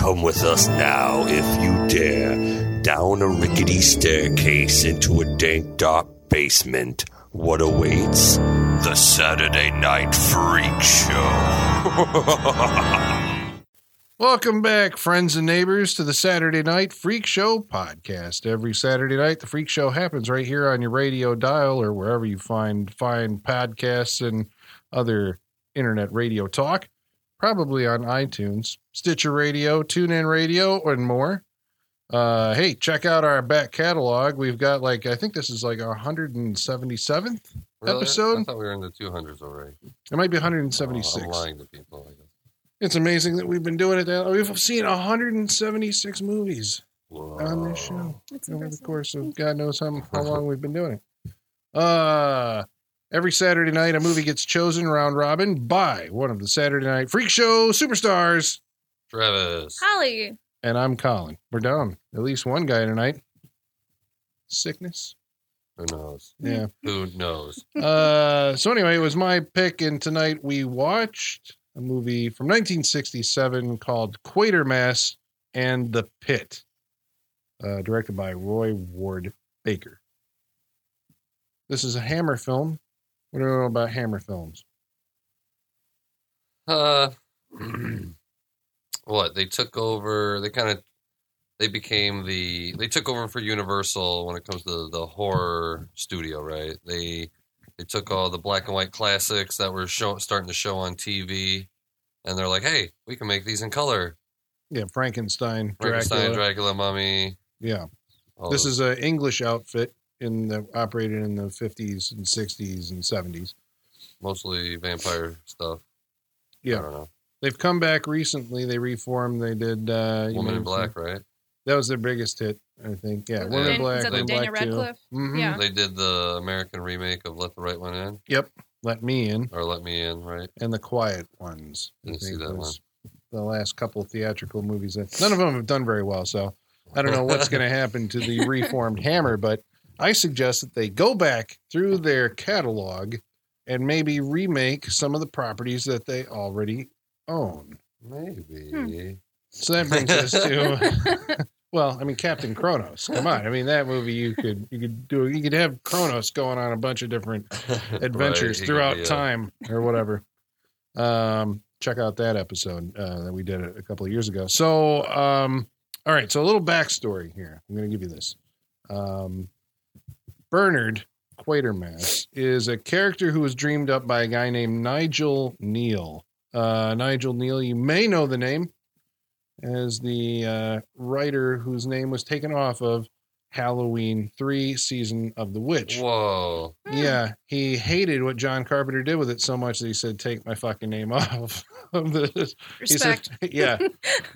Come with us now, if you dare, down a rickety staircase into a dank, dark basement. What awaits? The Saturday Night Freak Show. Welcome back, friends and neighbors, to the Saturday Night Freak Show podcast. Every Saturday night, the Freak Show happens right here on your radio dial or wherever you find fine podcasts and other internet radio talk. Probably on iTunes, Stitcher Radio, TuneIn Radio, and more. Hey, check out our back catalog. We've got I think this is our 177th episode. I thought we were in the 200s already. It might be 176. I'm lying to people, I guess. It's amazing that we've been doing it. We've seen 176 movies on this show over the course of God knows how long we've been doing it. Every Saturday night, a movie gets chosen round robin by one of the Saturday Night Freak Show superstars. Travis. Holly. And I'm Colin. We're down at least one guy tonight. Sickness. Who knows? Yeah. Who knows? So anyway, it was my pick, and tonight we watched a movie from 1967 called Quatermass and the Pit, directed by Roy Ward Baker. This is a Hammer film. What do you know about Hammer films? What? They took over, they took over for Universal when it comes to the horror studio, right? They took all the black and white classics that were starting to show on TV, and they're like, hey, we can make these in color. Yeah, Frankenstein, Dracula, Mummy. Yeah. This is an English outfit operated in the 50s and 60s and 70s. Mostly vampire stuff. Yeah. I don't know. They've come back recently. They reformed. They did... Woman in Black, right? That was their biggest hit, I think. Yeah, Woman in Black. Is that the Daniel Radcliffe? Mm-hmm. Yeah. They did the American remake of Let the Right One In. Yep. Let Me In. Or Let Me In, right? And The Quiet Ones. Didn't see that one. The last couple theatrical movies. None of them have done very well, so I don't know what's going to happen to the reformed Hammer, but I suggest that they go back through their catalog and maybe remake some of the properties that they already own. Maybe. So that brings us to, well, I mean, Captain Kronos. Come on, I mean that movie you could have Kronos going on a bunch of different adventures throughout time or whatever. Check out that episode that we did a couple of years ago. So, all right, so a little backstory here. I'm going to give you this. Bernard Quatermass is a character who was dreamed up by a guy named Nigel Neal. Nigel Neal, you may know the name as the writer whose name was taken off of Halloween 3 Season of the Witch. Whoa. Yeah, he hated what John Carpenter did with it so much that he said, take my fucking name off of this. Respect. He said, yeah.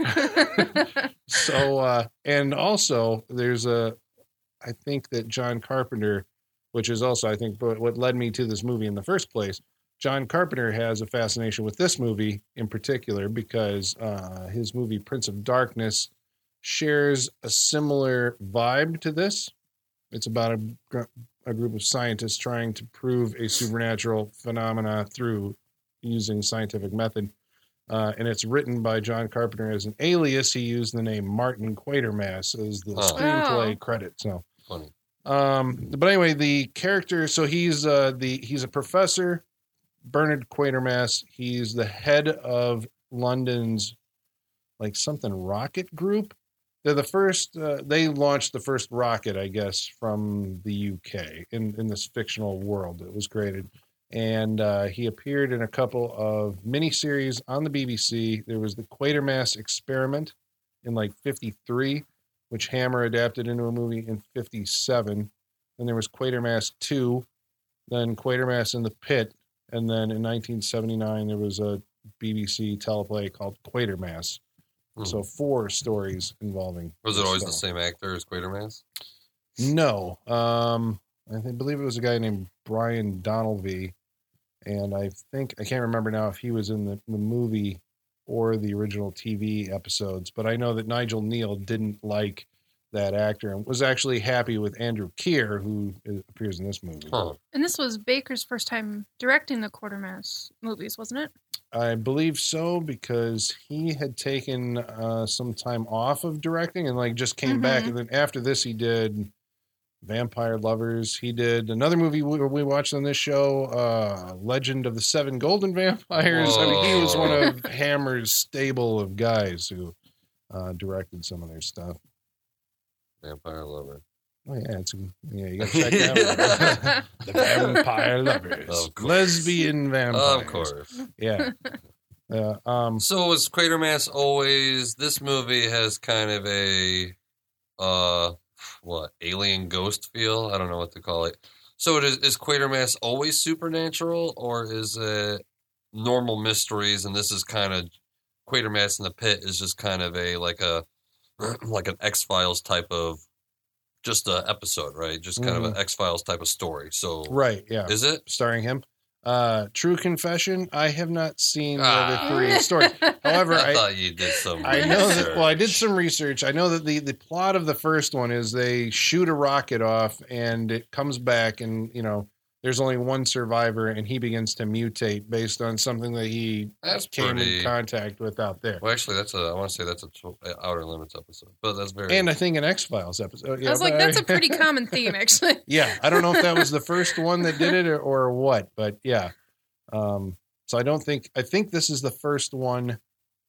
So, and also there's I think that John Carpenter, which is also, I think, what led me to this movie in the first place, John Carpenter has a fascination with this movie in particular because his movie Prince of Darkness shares a similar vibe to this. It's about a group of scientists trying to prove a supernatural phenomena through using scientific method. And it's written by John Carpenter as an alias. He used the name Martin Quatermass as the screenplay credit. So funny. But anyway, the character, so he's a professor, Bernard Quatermass. He's the head of London's something rocket group. They're the first, they launched the first rocket, I guess, from the UK in this fictional world that was created. And he appeared in a couple of miniseries on the BBC. There was the Quatermass Experiment in 53, which Hammer adapted into a movie in 57. Then there was Quatermass 2, then Quatermass in the Pit, and then in 1979 there was a BBC teleplay called Quatermass. So 4 stories involving. Was it always the same actor as Quatermass? No. I believe it was a guy named Brian Donalvey. And I can't remember now if he was in the movie or the original TV episodes, but I know that Nigel Neal didn't like that actor and was actually happy with Andrew Keir, who appears in this movie. Huh. And this was Baker's first time directing the Quatermass movies, wasn't it? I believe so, because he had taken some time off of directing and like just came back. And then after this, he did Vampire Lovers. He did another movie we watched on this show, Legend of the Seven Golden Vampires. Whoa. I mean, he was one of Hammer's stable of guys who directed some of their stuff. Vampire Lover. Oh yeah, you gotta check that out. The Vampire Lovers, Of course. lesbian vampires. Of course. Yeah. So was Quatermass always? This movie has kind of a alien ghost feel. I don't know what to call it. So is Quatermass always supernatural, or is it normal mysteries? And this is kind of Quatermass in the Pit is just kind of like an X-Files type of just a episode, right? Just kind of an X-Files type of story. So Right, yeah. is it? Starring him. True confession, I have not seen the other three stories. However, I thought you did some I know that. Well, I did research. some research. I know that the plot of the first one is they shoot a rocket off and it comes back, and there's only one survivor, and he begins to mutate based on something that he came in contact with out there. Well, actually, I want to say that's a Outer Limits episode, but that's very. And I think an X-Files episode. I was like, that's a pretty common theme, actually. Yeah, I don't know if that was the first one that did it or what, but yeah. So I think this is the first one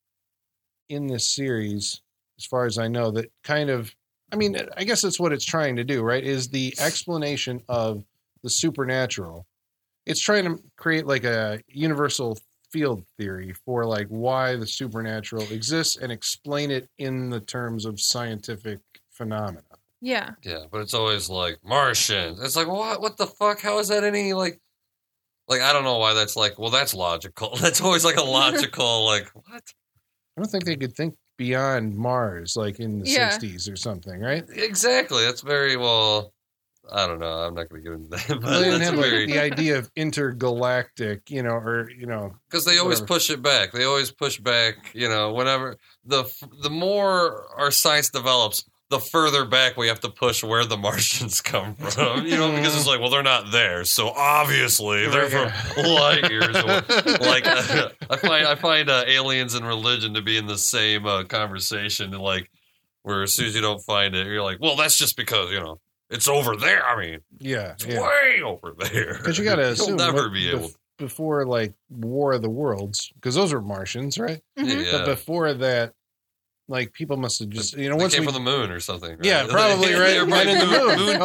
in this series, as far as I know, that kind of, I mean, I guess that's what it's trying to do, right? Is the explanation of the supernatural. It's trying to create like a universal field theory for like why the supernatural exists and explain it in the terms of scientific phenomena. Yeah. Yeah, but it's always like Martian. It's like what the fuck? How is that any like I don't know why that's like. Well, that's logical. That's always like a logical like what? I don't think they could think beyond Mars, like in the 60s or something, right? Exactly. That's very well. I don't know. I'm not going to get into that. But Well, they didn't that's have very like, the idea of intergalactic, because they always whatever. push it back. They always push back. Whenever the more our science develops, the further back we have to push where the Martians come from. Because it's like, well, they're not there, so obviously they're from light years away. Like I find aliens and religion to be in the same conversation, and like where as soon as you don't find it, you're like, well, that's just because it's over there. I mean, it's way over there. Because you got to assume you'll never be able. Before like War of the Worlds, because those were Martians, right? Mm-hmm. Yeah. But before that, like people must have just they once came we from the moon or something. Right? Yeah, probably, right? They're Men in the moon. Moon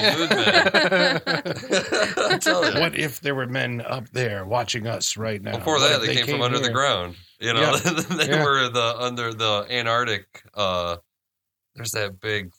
Oh, people, moon men. I'm telling you. What if there were men up there watching us right now? Before What that, if they came from under the here? ground. They Yeah. were under the Antarctic. There's that big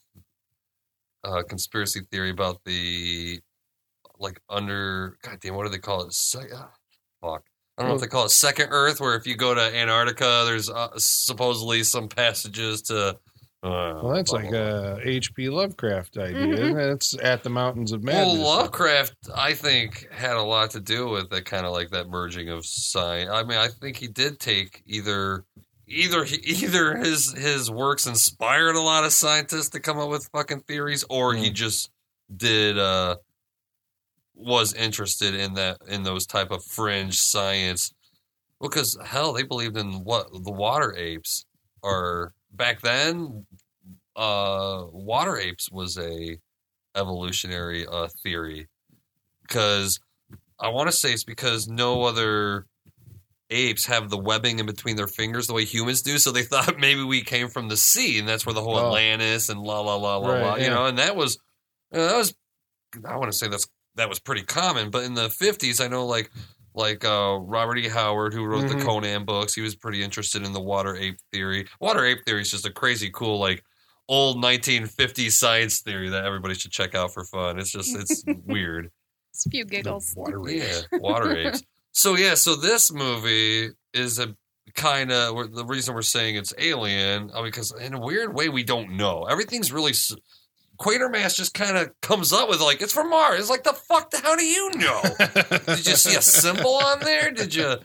conspiracy theory about the under. God damn, what do they call it? Fuck. I don't know if they call it Second Earth, where if you go to Antarctica, there's supposedly some passages to. Well, that's like a H.P. Lovecraft idea, isn't it? It's at the Mountains of Madness. Well, Lovecraft, I think, had a lot to do with it, kind of like that merging of science. I mean, I think he did take either his works inspired a lot of scientists to come up with fucking theories, or he just did was interested in those type of fringe science. Well, because hell, they believed in what the water apes are back then. Water apes was a evolutionary theory, because I want to say it's because no other apes have the webbing in between their fingers the way humans do, so they thought maybe we came from the sea, and that's where the whole Atlantis and la la la la la, and that was I want to say that was pretty common. But in the 50s, I know like Robert E. Howard, who wrote the Conan books, he was pretty interested in the water ape theory. Water ape theory is just a crazy cool like old 1950s science theory that everybody should check out for fun. It's weird. It's a few giggles. Water apes. Yeah, water apes. So this movie is a kind of the reason we're saying it's alien, because in a weird way we don't know. Everything's really Quatermass just kind of comes up with like it's from Mars. It's like the fuck? How do you know? Did you see a symbol on there? Did you?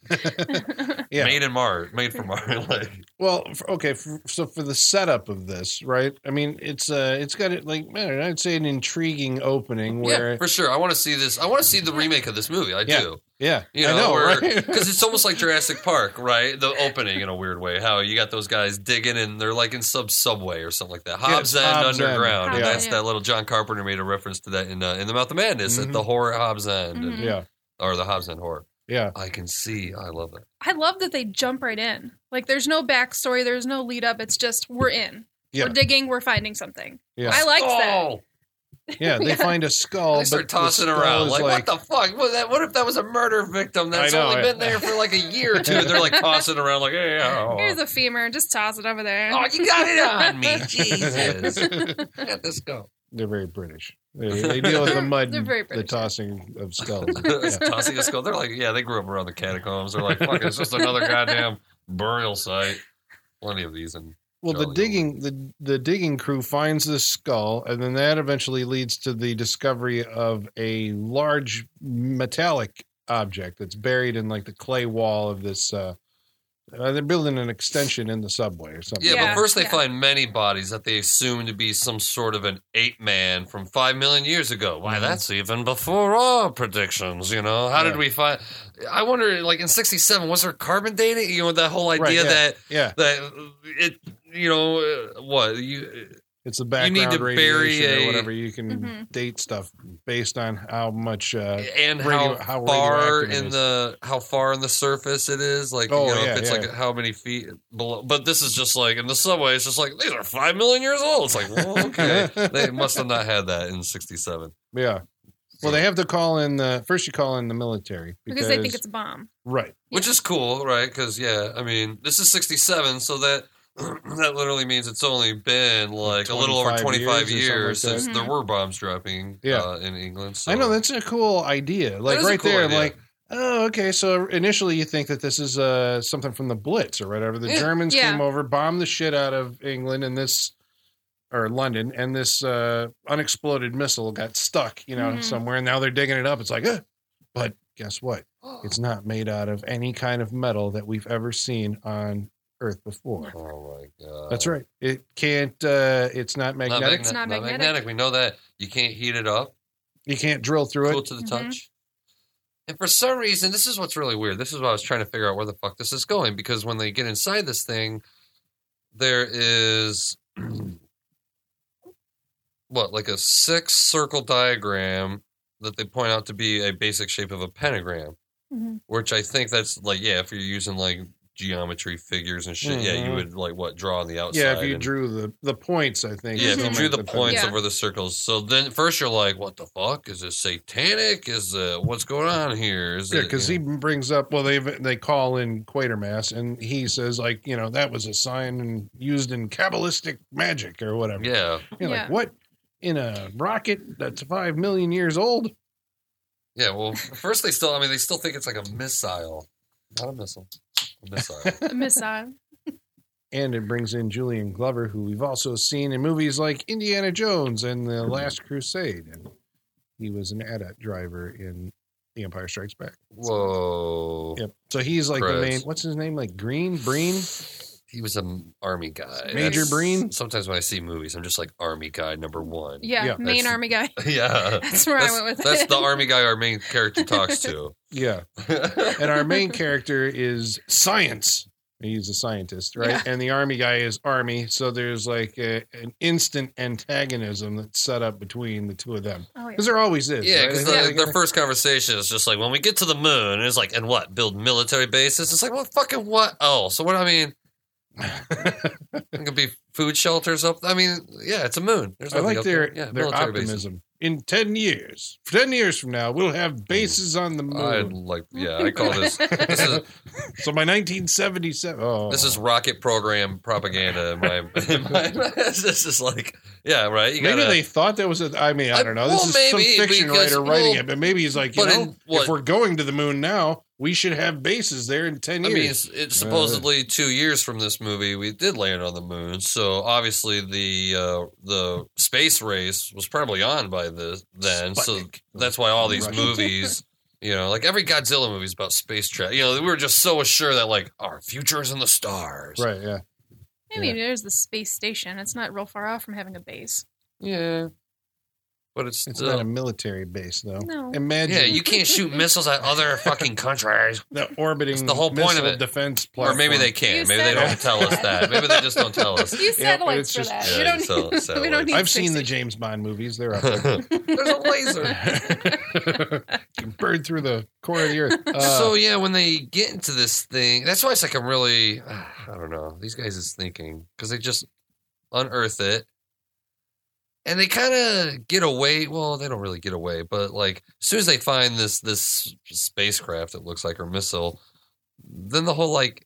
Yeah. Made for Mars. Like, Well, so for the setup of this, right? I mean, it's got it like, man, I'd say an intriguing opening where, yeah, for sure. I want to see this. I want to see the remake of this movie. I do. yeah, You I know, right? Because it's almost like Jurassic Park, right? The opening in a weird way. How you got those guys digging and they're like in subway or something like that. Hobbs End Hobbs End. Underground. And Yeah. that's that little John Carpenter made a reference to that in The Mouth of Madness, at the horror Hobbs End. And- Yeah, or the Hobbs End horror. yeah. I can see. I love it. I love that they jump right in. Like, there's no backstory, there's no lead up. It's just we're in. Yeah. We're digging. We're finding something. Yeah. I liked that. Oh, Yeah, they find a skull. they start but the tossing skull around. is Like, what the fuck? What if that was a murder victim that's I know, only right? been there for like a year or two? And they're like tossing around, like, hey, oh. Here's a femur. Just toss it over there. Oh, you got it on me. Jesus. Let this go. They're very British. They deal with the mud, They're very the British. tossing of skulls. It's Yeah. tossing a skull. They're like, yeah, they grew up around the catacombs. They're like, fuck it, it's just another goddamn burial site. Plenty of these. And Well, the digging crew finds this skull, and then that eventually leads to the discovery of a large metallic object that's buried in like the clay wall of this. They're building an extension in the subway or something. yeah, Yeah, but first they yeah. find many bodies that they assume to be some sort of an ape man from 5 million years ago. Why, that's even before our predictions, you know? How did we find... I wonder, like, in 67, was there carbon dating? You know, that whole idea Right, yeah. that it, you know, It's the need background to bury radiation a- or whatever. You can Mhm. date stuff based on how much. and how far radioactive it in is. how far in the surface it is, like, Oh, you know, yeah, if it's yeah. like how many feet below. But this is just like in the subway. It's just like these are 5 million years old. It's like, well, okay, they must have not had that in 67. Yeah. Well, they have to call in first. You call in the military because they think it's a bomb. right. Which is cool, right? Because I mean, this is 67, so that that literally means it's only been like a little over 25 years something like since that. there were bombs dropping Yeah. in England. So. I know that's a cool idea. Like That is a right cool there, idea. I'm like, oh, okay. So initially you think that this is something from the Blitz or whatever. The Yeah. Germans Yeah. came over, bombed the shit out of England, and London, and this unexploded missile got stuck, Mhm. somewhere. And now they're digging it up. It's like, but guess what? It's not made out of any kind of metal that we've ever seen on Earth before. Oh my god, That's right. It can't. It's not magnetic. It's not magnetic. magnetic. We know that you can't heat it up. You can't drill through Cool it. to the Mhm. touch. And for some reason, this is what's really weird. This is what I was trying to figure out where the fuck this is going. Because when they get inside this thing, there is like a 6-circle diagram that they point out to be a basic shape of a pentagram. Mhm. Which I think that's like, if you're using like geometry figures and shit, you Mhm. would like draw on the outside. Yeah, if you and- drew the points, I think. Yeah, if you something drew like the points Yeah. over the circles. So then first you're like, what the fuck? Is this satanic? Is what's going on here? Is Yeah, it, because he brings up. Well, they call in Quatermass, and he says like, that was a sign and used in Kabbalistic magic or whatever. Yeah. You're Yeah. like, what? In a rocket that's 5 million years old? Yeah, well, at first they still think it's like a missile. Not a missile. A missile. A missile. And it brings in Julian Glover, who we've also seen in movies like Indiana Jones and The Last Crusade, and he was an AT-AT driver in The Empire Strikes Back. Whoa. Yep. So he's like the Chris. main. What's his name? Like Breen? He was an army guy. Major That's- Breen? Sometimes when I see movies, I'm just like army guy #1. Yeah, Yeah. main That's- army guy. Yeah. That's where I went with That's it. the army guy our main character talks to. Yeah. And our main character is Science. He's a scientist, right? Yeah. And the army guy is Army. So there's like an instant antagonism that's set up between the two of them. Oh, yeah. Because there always is. Yeah, right? because their first conversation is just like, when we get to the moon, and it's like, and what? Build military bases? It's like, well, fucking what? Oh, so what? I mean, it could be food shelters up. I mean, yeah, it's a moon. There's I nothing like up their there. Yeah, their military bases. optimism. In 10 years, 10 years from now, we'll have bases on the I'd moon. like, I call this. This is So by 1977, this is rocket program propaganda. This is like, yeah, right. You maybe gotta, they thought that was I don't know. This well, is maybe, some fiction because- writer writing well, it, but maybe he's like, but in what- if we're going to the moon now, we should have bases there in 10 I years. mean, it's supposedly 2 years from this movie we did land on the moon, so obviously the space race was probably on by then. So Sputnik. that's why all these Russians. movies, You know, like every Godzilla movie is about space travel. You know, we were just so assured that like our future is in the stars. Right, yeah. I mean, there's the space station. It's not real far off from having a base. Yeah. But it's It's still... not a military base, though. No. Imagine Yeah, you can't shoot missiles at other fucking countries. the orbiting That's the whole point of missile it. defense Or platform. maybe they can. You Maybe they said- don't tell us that. Maybe they just don't tell us. Use satellites it's for just- that. Yeah, we don't you sell need, we satellites. don't need I've space seen the station. James Bond movies. They're up there. There's a laser. You burn through the core of the earth. So yeah, when they get into this thing, that's why it's like I'm really, I don't know, these guys is thinking because they just unearth it, and they kind of get away. Well, they don't really get away, but like as soon as they find this spacecraft, it looks like or missile, then the whole like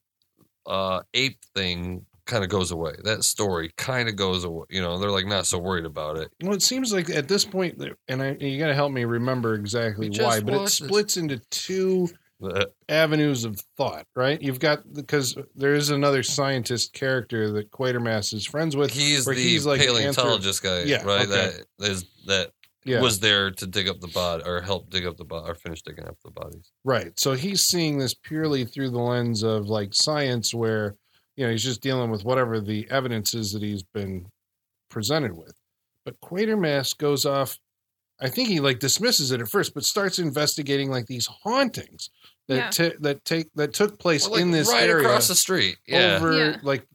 ape thing kind of goes away. That story kind of goes away. You know, they're like not so worried about it. Well, it seems like at this point, and you got to help me remember exactly We just why, but it watched this. splits into two But avenues of thought, right? You've got, because there is another scientist character that Quatermass is friends with. he's where the he's like paleontologist guy, Yeah, right? okay. That Yeah, was there to dig up the body or help dig up the body or finish digging up the bodies. right. So he's seeing this purely through the lens of like science where, you know, he's just dealing with whatever the evidence is that he's been presented with. But Quatermass goes off, I think he like dismisses it at first, but starts investigating like these hauntings that that took place Well, like, in this right area across the street. Yeah. over Yeah. like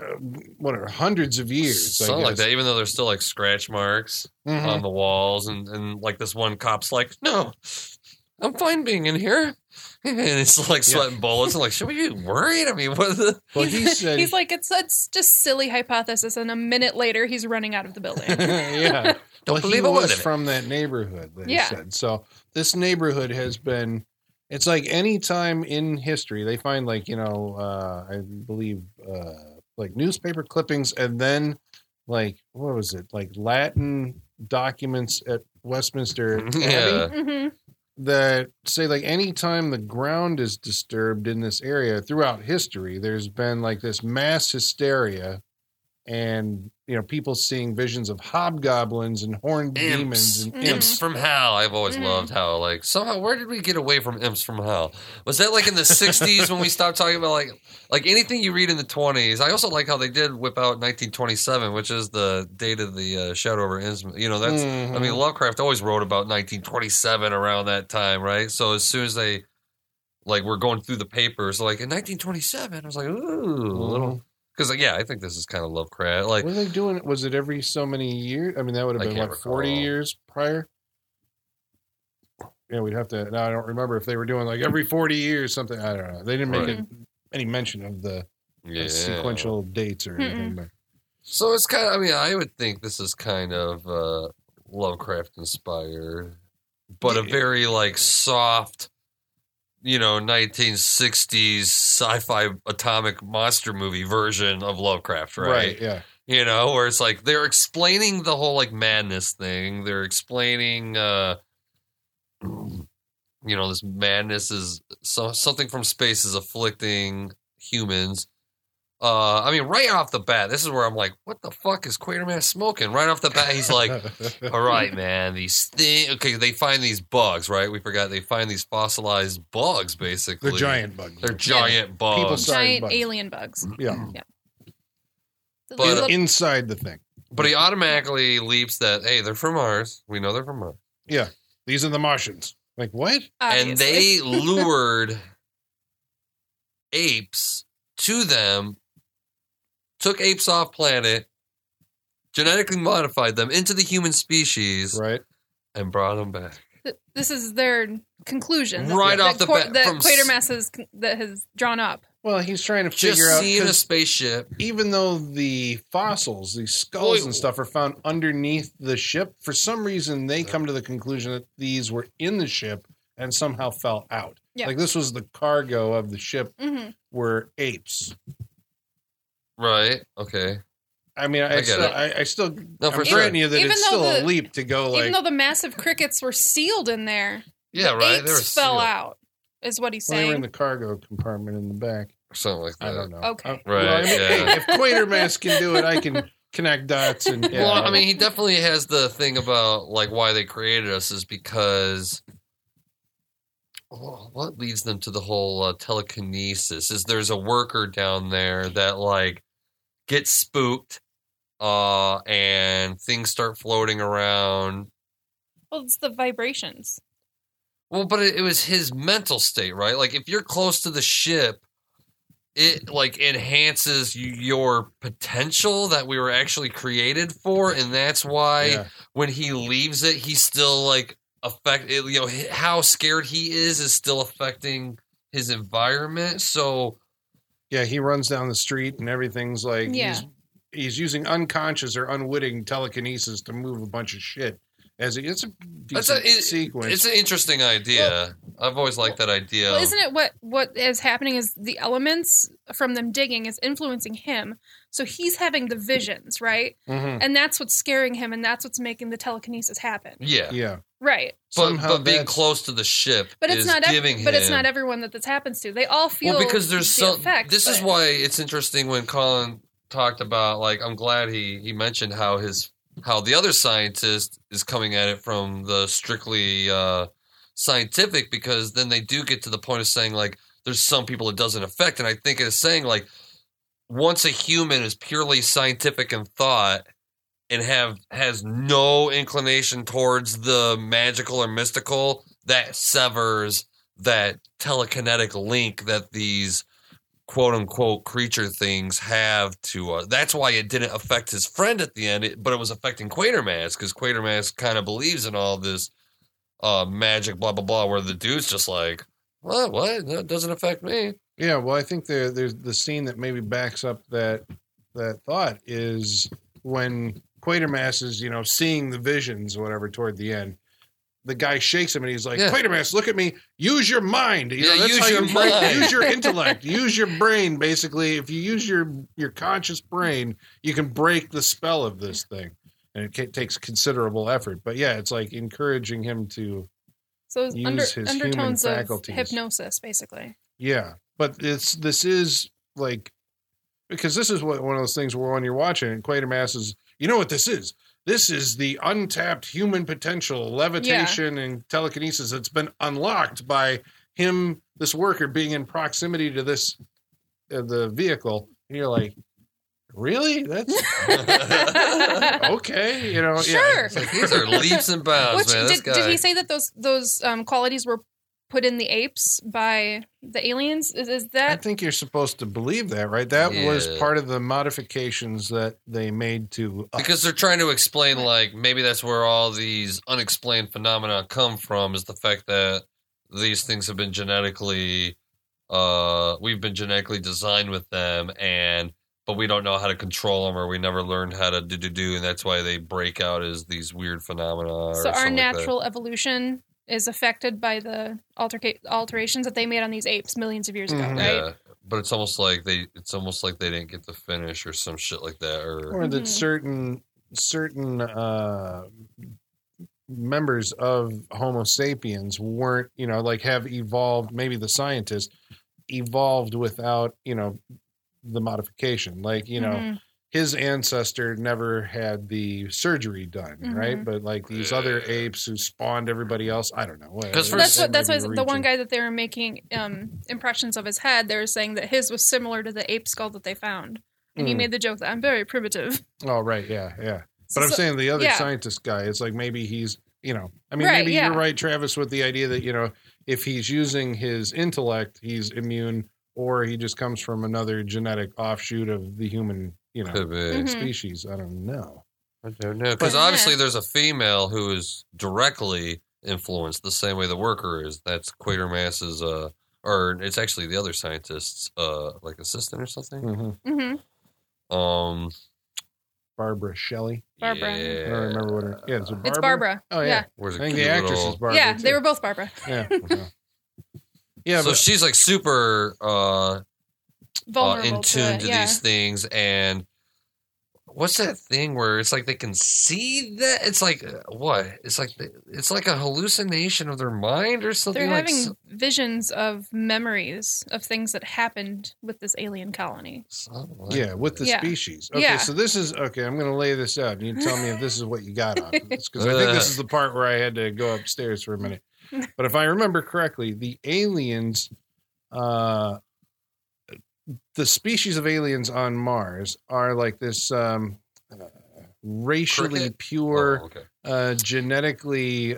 what are hundreds of years, I Something like guess. that, even though there's still like scratch marks Mhm. on the walls, and like this one cop's like, no, I'm fine being in here. And it's like sweating bullets. I'm like, should we be worried? I mean, what the. Well, he said, He's like, it's just silly hypothesis, and a minute later, he's running out of the building. yeah. Don't Well, he believe a word was of it. from that neighborhood that Yeah. he said. So this neighborhood has been, it's like any time in history, they find like, you know, I believe like newspaper clippings and then like, what was it? Like Latin documents at Westminster Abbey Yeah. hmm that say like anytime the ground is disturbed in this area throughout history, there's been like this mass hysteria and, you know, people seeing visions of hobgoblins and horned demons and Imps from hell. I've always Mhm. loved how, like, somehow, where did we get away from imps from hell? Was that like in the 60s when we stopped talking about like anything you read in the 20s? I also like how they did whip out 1927, which is the date of the Shadow over Innsmouth. You know, that's, I mean, Lovecraft always wrote about 1927 around that time, right? So as soon as they, like, were going through the papers, like, in 1927, I was like, ooh, a little. Because, yeah, I think this is kind of Lovecraft. Like, Were they doing it? Was it every so many years? I mean, that would have I been can't what, 40 recall. years prior? Yeah, we'd have to. Now I don't remember if they were doing like every 40 years something. I don't know. They didn't make Right. any mention of the yeah. sequential dates or anything. But So it's kind of, I mean, I would think this is kind of Lovecraft inspired, but a Yeah. very like soft, you know, 1960s sci-fi atomic monster movie version of Lovecraft, right? yeah. You know, where it's like they're explaining the whole like madness thing. They're explaining, you know, this madness is something from space is afflicting humans. I mean, right off the bat, this is where I'm like, what the fuck is Quatermass smoking? Right off the bat, he's like, all right, man, these things. Okay, they find these bugs, right? We forgot they find these fossilized bugs, basically. They're giant bugs. They're giant bugs. People-sized Giant bugs. alien bugs. Yeah. So But- they look- Inside the thing. But he automatically leaps that, hey, they're from Mars. We know they're from Mars. Yeah. These are the Martians. Like, what? And obviously. they lured apes to them, took apes off planet, genetically modified them into the human species, Right. and brought them back. This is their conclusion. Right off the bat, That from Quatermass has drawn up. Well, he's trying to Just figure out. seeing a 'cause spaceship. even though the fossils, these skulls and stuff, are found underneath the ship, for some reason they come to the conclusion that these were in the ship and somehow fell out. Yeah. Like this was the cargo of the ship hmm were apes. Right. Okay. I mean, I get it. I still, No, for I'm sure. granting you that Even it's though still a the- leap to go like, Even though the massive crickets were sealed in there, Yeah, the right. They were apes fell sealed. out, is what he's well, they were in saying. the cargo compartment in the back. Something like that. I don't know. Okay. I Right, mean, yeah. hey, if Quatermass can do it, I can connect dots. And yeah, Well, I mean, he definitely has the thing about like why they created us is because what leads them to the whole telekinesis is there's a worker down there that like gets spooked and things start floating around. Well, it's the vibrations. Well, but it was his mental state, right? Like if you're close to the ship, it like enhances your potential that we were actually created for, and that's why when he leaves it, he's still like how scared he is still affecting his environment. So yeah, he runs down the street and everything's like he's using unconscious or unwitting telekinesis to move a bunch of shit. It's a decent sequence. It's an interesting idea. I've always liked that idea. Well, isn't it what is happening is the elements from them digging is influencing him. So he's having the visions, right? Mm-hmm. And that's what's scaring him, and that's what's making the telekinesis happen. Yeah. Right. But being close to the ship is giving him... But it's not everyone that this happens to. They all feel because there's the effects. This is why it's interesting when Colin talked about, like, I'm glad he mentioned how the other scientist is coming at it from the strictly scientific, because then they do get to the point of saying, like, there's some people it doesn't affect. And I think it's saying, like, once a human is purely scientific in thought and has no inclination towards the magical or mystical, that severs that telekinetic link that these quote-unquote creature things have to that's why it didn't affect his friend at the end, but it was affecting Quatermass, because Quatermass kind of believes in all this magic blah blah blah, where the dude's just like, what that doesn't affect me. Yeah, well, I think there's the scene that maybe backs up that thought is when Quatermass is seeing the visions or whatever toward the end. The guy shakes him and he's like, Quatermass, look at me. Use your mind. That's use how your mind. Use your intellect. Use your brain, basically. If you use your conscious brain, you can break the spell of this thing. And it takes considerable effort. But yeah, it's like encouraging him to use his undertones human of faculties. hypnosis, basically. Yeah. But this is like, because this is one of those things where when you're watching it, Quatermass is, you know what this is? This is the untapped human potential, levitation and telekinesis that's been unlocked by him, this worker, being in proximity to this, the vehicle. And you're like, really? That's okay. Sure. Yeah, it's like, these are leaps and bounds, man. Did he say that those qualities were put in the apes by the aliens? Is that? I think you're supposed to believe that, right? That was part of the modifications that they made to us. Because they're trying to explain, like, maybe that's where all these unexplained phenomena come from, is the fact that these things have been genetically, we've been genetically designed with them, but we don't know how to control them, or we never learned how to do, and that's why they break out as these weird phenomena. So our natural evolution is affected by the alterations that they made on these apes millions of years ago, right? Yeah, but it's almost like they didn't get to finish, or some shit like that, or that certain members of Homo sapiens weren't, have evolved. Maybe the scientists evolved without, the modification. Like, his ancestor never had the surgery done, right? But like these other apes who spawned everybody else, I don't know. That's why the one guy that they were making impressions of his head, they were saying that his was similar to the ape skull that they found. And he made the joke that I'm very primitive. Oh, right. Yeah. But I'm saying the other scientist guy, it's like maybe he's, maybe you're right, Travis, with the idea that, if he's using his intellect, he's immune, or he just comes from another genetic offshoot of the human species. I don't know. Because obviously there's a female who is directly influenced the same way the worker is. That's Quatermass's, or it's actually the other scientist's, like assistant or something. Barbara Shelley. Barbara. Yeah. I don't remember what her. Yeah, is it Barbara? It's Barbara. Oh yeah. I think the actress is Barbara. Yeah, too. they were both Barbara. Yeah. Yeah. So she's like super vulnerable in tune to it, these things. And what's that thing where it's like they can see that? It's like what? It's like a hallucination of their mind or something. They're having visions of memories of things that happened with this alien colony. With the species. Okay, so this is I'm going to lay this out. You tell me if this is what you got on this, because I think this is the part where I had to go upstairs for a minute. But if I remember correctly, the aliens, the species of aliens on Mars are like this racially Cricket? pure, Oh, okay. genetically,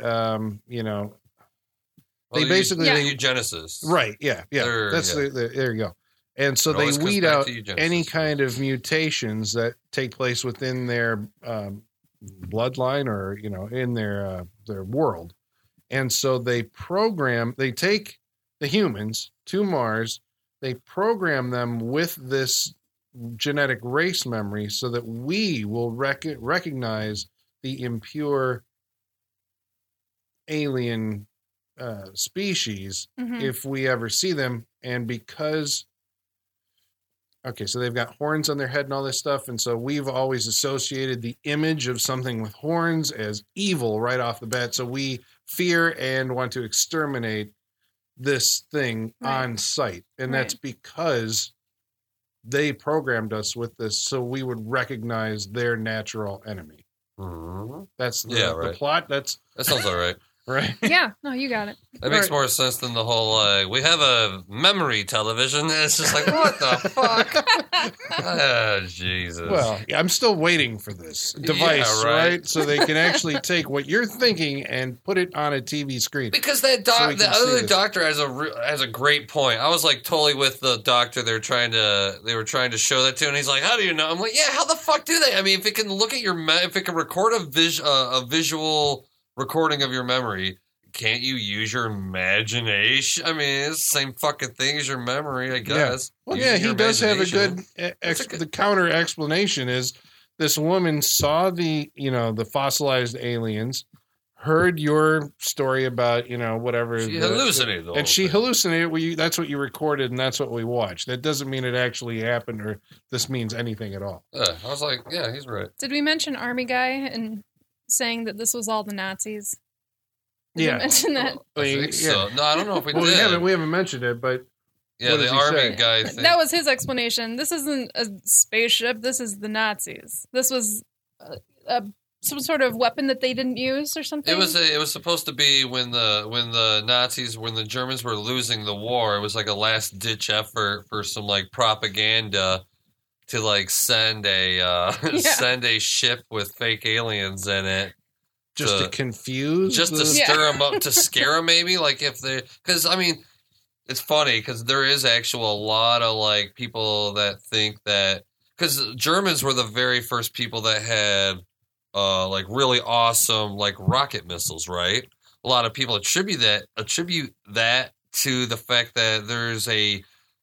Well, they basically the eugenicists. right, yeah. They're- That's yeah. there you go. And so It they always comes weed back out to eugenesis. any kind of mutations that take place within their bloodline or in their world. And so they take the humans to Mars, they program them with this genetic race memory so that we will recognize the impure alien species Mhm. if we ever see them. And because so they've got horns on their head and all this stuff, and so we've always associated the image of something with horns as evil right off the bat, so we fear and want to exterminate this thing Right. on sight. And Right. that's because they programmed us with this so we would recognize their natural enemy. Mhm. That's the, Yeah, the right. plot. That's That sounds all right. right. Yeah, no, you got it. That makes Right. more sense than the whole, we have a memory television. It's just like, what the fuck? Oh, Jesus. Well, I'm still waiting for this device, Yeah, right. right? So they can actually take what you're thinking and put it on a TV screen. Because that So we the can see other this. doctor has a great point. I was like totally with the doctor. They were trying to show that to, and he's like, "How do you know?" I'm like, "Yeah, how the fuck do they? I mean, if it can look at if it can record a visual recording of your memory, can't you use your imagination? I mean, it's the same fucking thing as your memory, I guess." Well, Using yeah, your he does have a imagination. good, the counter explanation is this woman saw the fossilized aliens, heard your story about, whatever. She hallucinated the whole And she thing. hallucinated. That's what you recorded and that's what we watched. That doesn't mean it actually happened or this means anything at all. Yeah, I was like, yeah, he's right. Did we mention Army Guy and saying that this was all the Nazis? Did Yeah. we mention that? I think yeah. so. No, I don't know if we Well, did. we haven't mentioned it, but Yeah, what the does he army say? guy thing. That was his explanation. This isn't a spaceship. This is the Nazis. This was some sort of weapon that they didn't use or something. It was supposed to be when the Germans were losing the war. It was like a last ditch effort for some like propaganda to like send a send a ship with fake aliens in it. just to confuse, just to stir them up, to scare them, maybe. Like if they, because I mean, it's funny because there is actually a lot of like people that think that because Germans were the very first people that had like really awesome like rocket missiles, right? A lot of people attribute that to the fact that there's a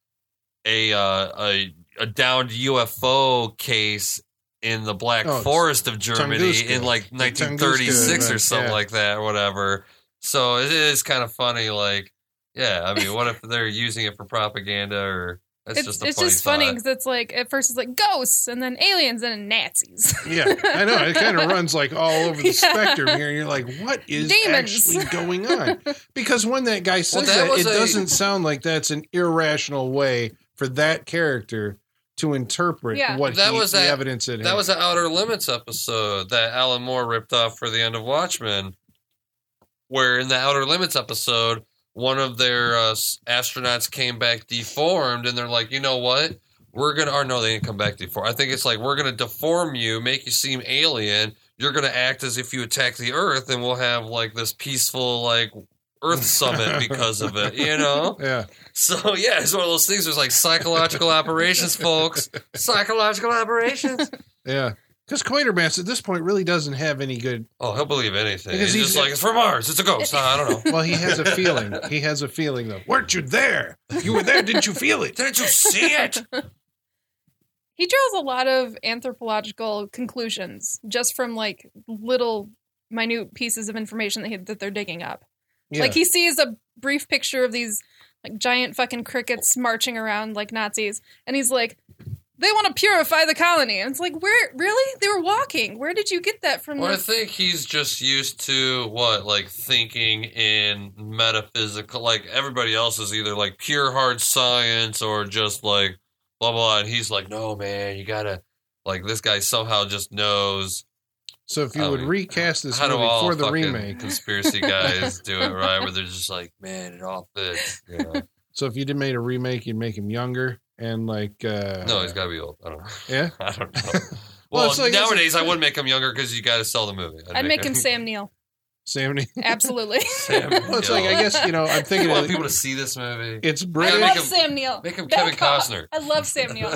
downed UFO case in the Black Forest of Germany Tunguska. in like 1936 or something like that, or whatever. So it is kind of funny, like, yeah, I mean, what if they're using it for propaganda or that's just a it's funny just funny thought. because it's like at first it's like ghosts and then aliens and then Nazis. Yeah, I know. It kind of runs like all over the spectrum here. And you're like, what is Demons. actually going on? Because when that guy says that that, was it a- doesn't sound like that's an irrational way for that character to interpret what That was the that- evidence it That had. was an Outer Limits episode that Alan Moore ripped off for the end of Watchmen, where in the Outer Limits episode, one of their astronauts came back deformed, and they're like, you know what? We're going to, or no, they didn't come back deformed. I think it's like, we're going to deform you, make you seem alien. You're going to act as if you attack the Earth, and we'll have like this peaceful, like, Earth summit because of it, you know? Yeah. So, yeah, it's one of those things. There's like psychological operations, folks. Psychological operations. Yeah. Because Quatermass at this point really doesn't have any good. Oh, he'll believe anything. Because He's just like, it's from Mars. It's a ghost. I don't know. Well, he has a feeling. He has a feeling, though. Weren't you there? You were there. Didn't you feel it? Didn't you see it? He draws a lot of anthropological conclusions just from like little minute pieces of information that they're digging up. Yeah. Like he sees a brief picture of these like giant fucking crickets marching around like Nazis, and he's like, they want to purify the colony. And it's like, where, really? They were walking. Where did you get that from? Well, I think he's just used to what, like thinking in metaphysical, like everybody else is either like pure hard science or just like blah, blah. And he's like, no, man, you gotta, like this guy somehow just knows So if you would recast this how do movie all for the fucking remake, conspiracy guys do it right? Where they're just like, man, it all fits. You know? so if you did made a remake, you'd make him younger and like. No, he's got to be old. I don't know. Yeah, I don't know. Well, Well, it's like- nowadays I would make him younger because you got to sell the movie. I'd make him Sam Neill. Sam Neill. Absolutely. Sam Well, it's like I guess I'm I thinking want of, people to see this movie. it's I British. make love him- Sam Neill. Make him Kevin Costner. I love Sam Neill.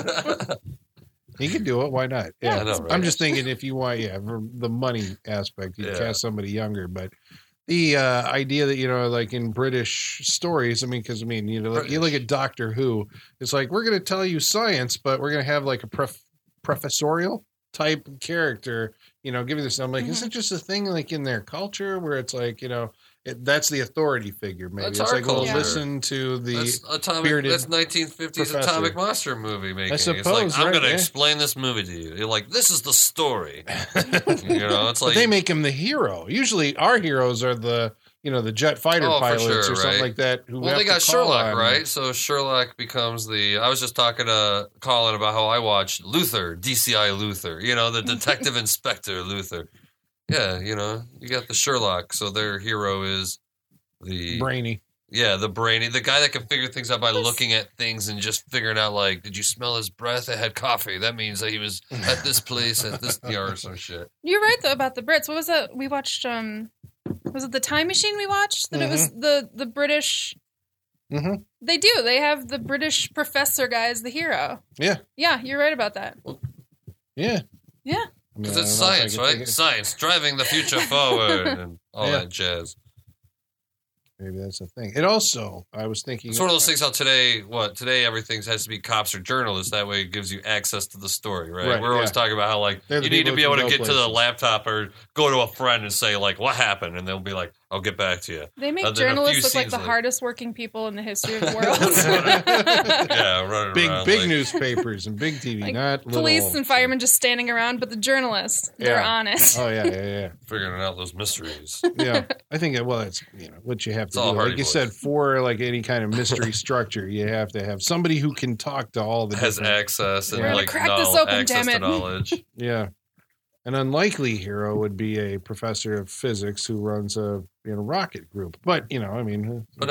He could do it. Why not? Yeah, Yeah, I know, right? I'm just thinking if you want, for the money aspect, you Yeah. cast somebody younger. But the idea that like in British stories, because you look at Doctor Who, it's like we're going to tell you science, but we're going to have like a professorial type character. Give you this. I'm like, is it just a thing like in their culture where it's like that's the authority figure? Maybe That's it's our like, well, culture. listen to the That's bearded 1950s professor. atomic monster movie making. It's suppose, like I'm right, going to yeah. explain this movie to you. You're like, this is the story. It's But like they make him the hero. Usually, our heroes are the the jet fighter Oh, for pilots sure, or something right. like that. Who well, have they to got call Sherlock, on- right? So Sherlock becomes the. I was just talking to Colin about how I watched Luther, DCI Luther. The detective inspector Luther. Yeah, you got the Sherlock. So their hero is the Brainy. the brainy, the guy that can figure things out by looking at things and just figuring out like, did you smell his breath? It had coffee. That means that he was at this place at this or some shit. You're right though about the Brits. What was that? We watched. Was it the Time Machine we watched? That it was the British. Mhm. They do. They have the British professor guy as the hero. Yeah. Yeah, you're right about that. Yeah. Yeah. Because it's science, right? Science driving the future forward and all Yeah. that jazz. Maybe that's the thing. It also, I was thinking, It's one of those things how today everything has to be cops or journalists. That way it gives you access to the story, right? Right, We're always yeah. talking about how like They're the you need to people be who able can to go get to the places. laptop or go to a friend and say like, what happened? And they'll be like, I'll get back to you. They make And then a few journalists look like scenes the later- hardest working people in the history of the world. Yeah, running big around. big like, newspapers and big TV, Like, not little, Police and firemen just standing around, but the journalists, they're Yeah. honest. Oh yeah. figuring out those mysteries. Yeah, I think it's what you have to all do. Hardy Like you Boys. said, for like any kind of mystery structure, you have to have somebody who can talk to all the Has different- access and We're gonna like crack this open, access damn to it. knowledge. Yeah. An unlikely hero would be a professor of physics who runs a rocket group. But But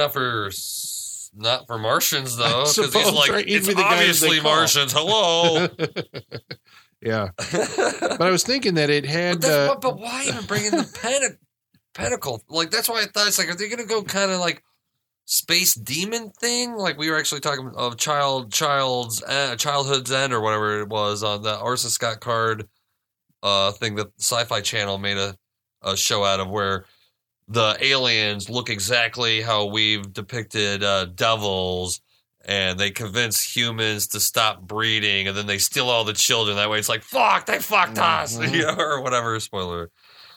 not for Martians though, because he's suppose, like right? He'd it's be the guy that they obviously call. Martians. Hello. yeah. But I was thinking that it had. But why even bring in the pentacle? Like that's why I thought it's like, are they going to go kind of like space demon thing? Like we were actually talking of childhood's end or whatever it was on the Orson Scott Card thing that Sci-Fi Channel made a show out of, where the aliens look exactly how we've depicted devils. And they convince humans to stop breeding, and then they steal all the children. That way, it's like, fuck, they fucked us, Mhm. or whatever. Spoiler.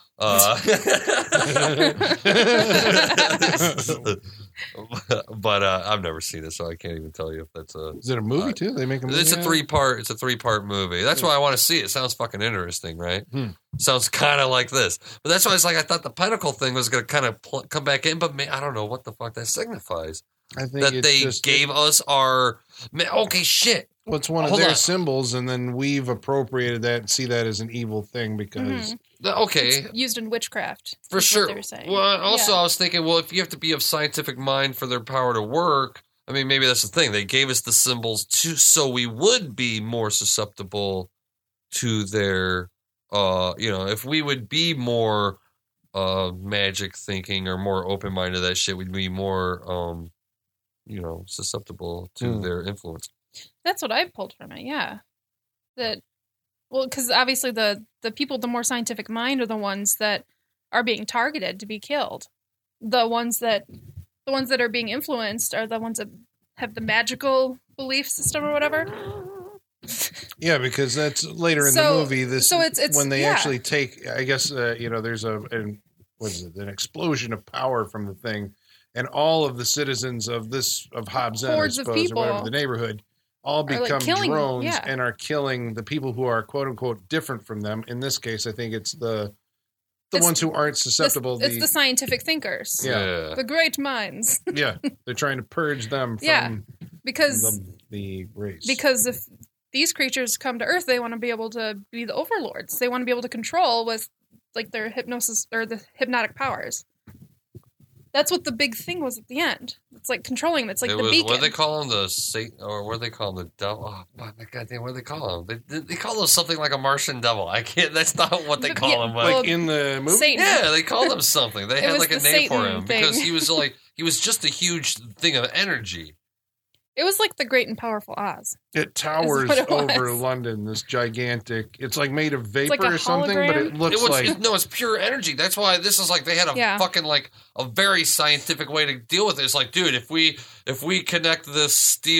But I've never seen it, so I can't even tell you if that's a. Is it a movie too? They make a movie. It's a out of it? three-part. It's a three-part movie. That's why I want to see it. Sounds fucking interesting, right? Sounds kind of like this, but that's why it's like I thought the Pentacle thing was going to kind of come back in, but I don't know what the fuck that signifies. I think That it's they just, gave us our okay shit. Well, it's one of Hold their on. symbols, and then we've appropriated that and see that as an evil thing because Okay, It's used in witchcraft. for is what sure. they were saying. Well, also Yeah. I was thinking, well, if you have to be of scientific mind for their power to work, I mean, maybe that's the thing. They gave us the symbols so we would be more susceptible to their, if we would be more magic thinking or more open minded to that shit, we'd be more, susceptible to their influence. That's what I pulled from it. Yeah, because obviously the people with the more scientific mind are the ones that are being targeted to be killed. The ones that are being influenced are the ones that have the magical belief system or whatever. yeah, because that's later in So- the movie. it's when they yeah. actually take. I guess there's an explosion of power from the thing, and all of the citizens of Hobbs End, I Hordes of suppose, or whatever people the neighborhood, all are, like, become killing- drones yeah. and are killing the people who are quote unquote different from them. In this case, I think it's the It's- ones who aren't susceptible. It's the scientific thinkers, Yeah. the great minds. yeah, they're trying to purge them from Yeah. because the race. Because if these creatures come to Earth, they want to be able to be the overlords. They want to be able to control with like their hypnosis or the hypnotic powers. That's what the big thing was at the end. It's like controlling them. It's like the beacon. What do they call them? The Satan, or what do they call them? The devil? Oh, my goddamn, what do they call them? They call them something like a Martian devil. I can't. That's not what they call them. Like in the movie? Satan. Yeah, they called him something. They had like a name for him thing. because he was just a huge thing of energy. It was like the Great and Powerful Oz. It towers Is what it over was. London, this gigantic, it's like made of vapor like a or something, but it hologram? looks like... No, it's pure energy. That's why this is like they had a fucking like a very scientific way to deal with it. It's like, dude, if we connect this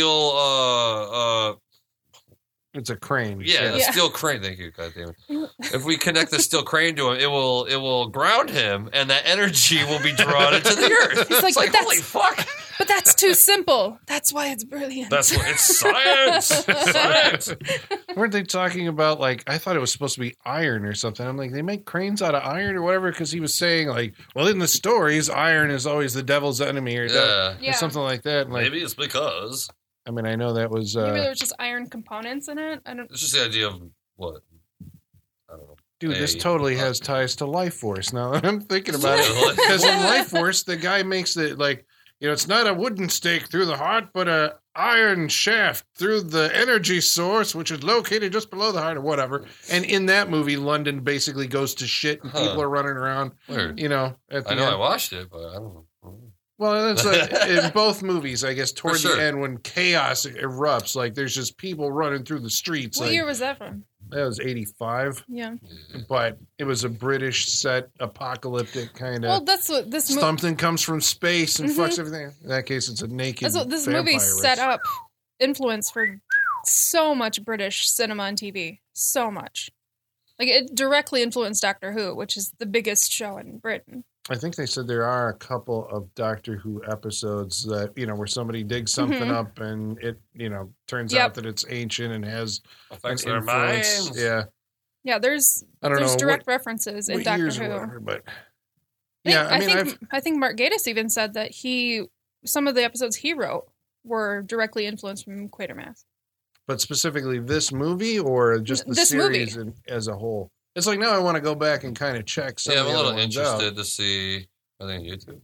steel It's a crane. a steel crane, thank you, goddamn it. If we connect the steel crane to him, it will ground him and that energy will be drawn into the earth. He's like, It's like, "But holy fuck. But that's too simple. That's why it's brilliant. That's what it's science. It's science. Weren't they talking about, like, I thought it was supposed to be iron or something. I'm like, they make cranes out of iron or whatever? Because he was saying, like, well, in the stories, iron is always the devil's enemy or, Yeah. or something like that. And like, Maybe it's because I mean, I know that was... Maybe there was just iron components in it. I don't. it's just the idea of what? I don't know. dude, this Hey. totally has ties to Life Force now that I'm thinking about it. Really? Because in Life Force, the guy makes it like, you know, it's not a wooden stake through the heart, but a iron shaft through the energy source, which is located just below the heart or whatever. And in that movie, London basically goes to shit and people are running around, Weird. you know, at the I know end. I watched it, but I don't know. Well, it's like in both movies, I guess, toward sure. the end when chaos erupts, like there's just people running through the streets. What like, year was that from? that was 85, Yeah. but it was a British set apocalyptic kind of. Well, that's what this movie. Something comes from space and Mhm. fucks everything. In that case, it's a naked. That's what this vampire movie race. set up. Influence for so much British cinema and TV. So much. Like it directly influenced Doctor Who, which is the biggest show in Britain. I think they said there are a couple of Doctor Who episodes that, you know, where somebody digs something Mhm. up and it, you know, turns Yep. out that it's ancient and has Affects an their influence. minds. Yeah. Yeah, there's I don't know direct what, references in what Doctor years Who. or whatever, but I yeah, I mean, think Mark Gatiss even said that some of the episodes he wrote were directly influenced from Quatermass. but specifically this movie or just the This series as a whole. It's like now I want to go back and kind of check some Yeah, of I'm a the little other ones out. interested to see. I think YouTube.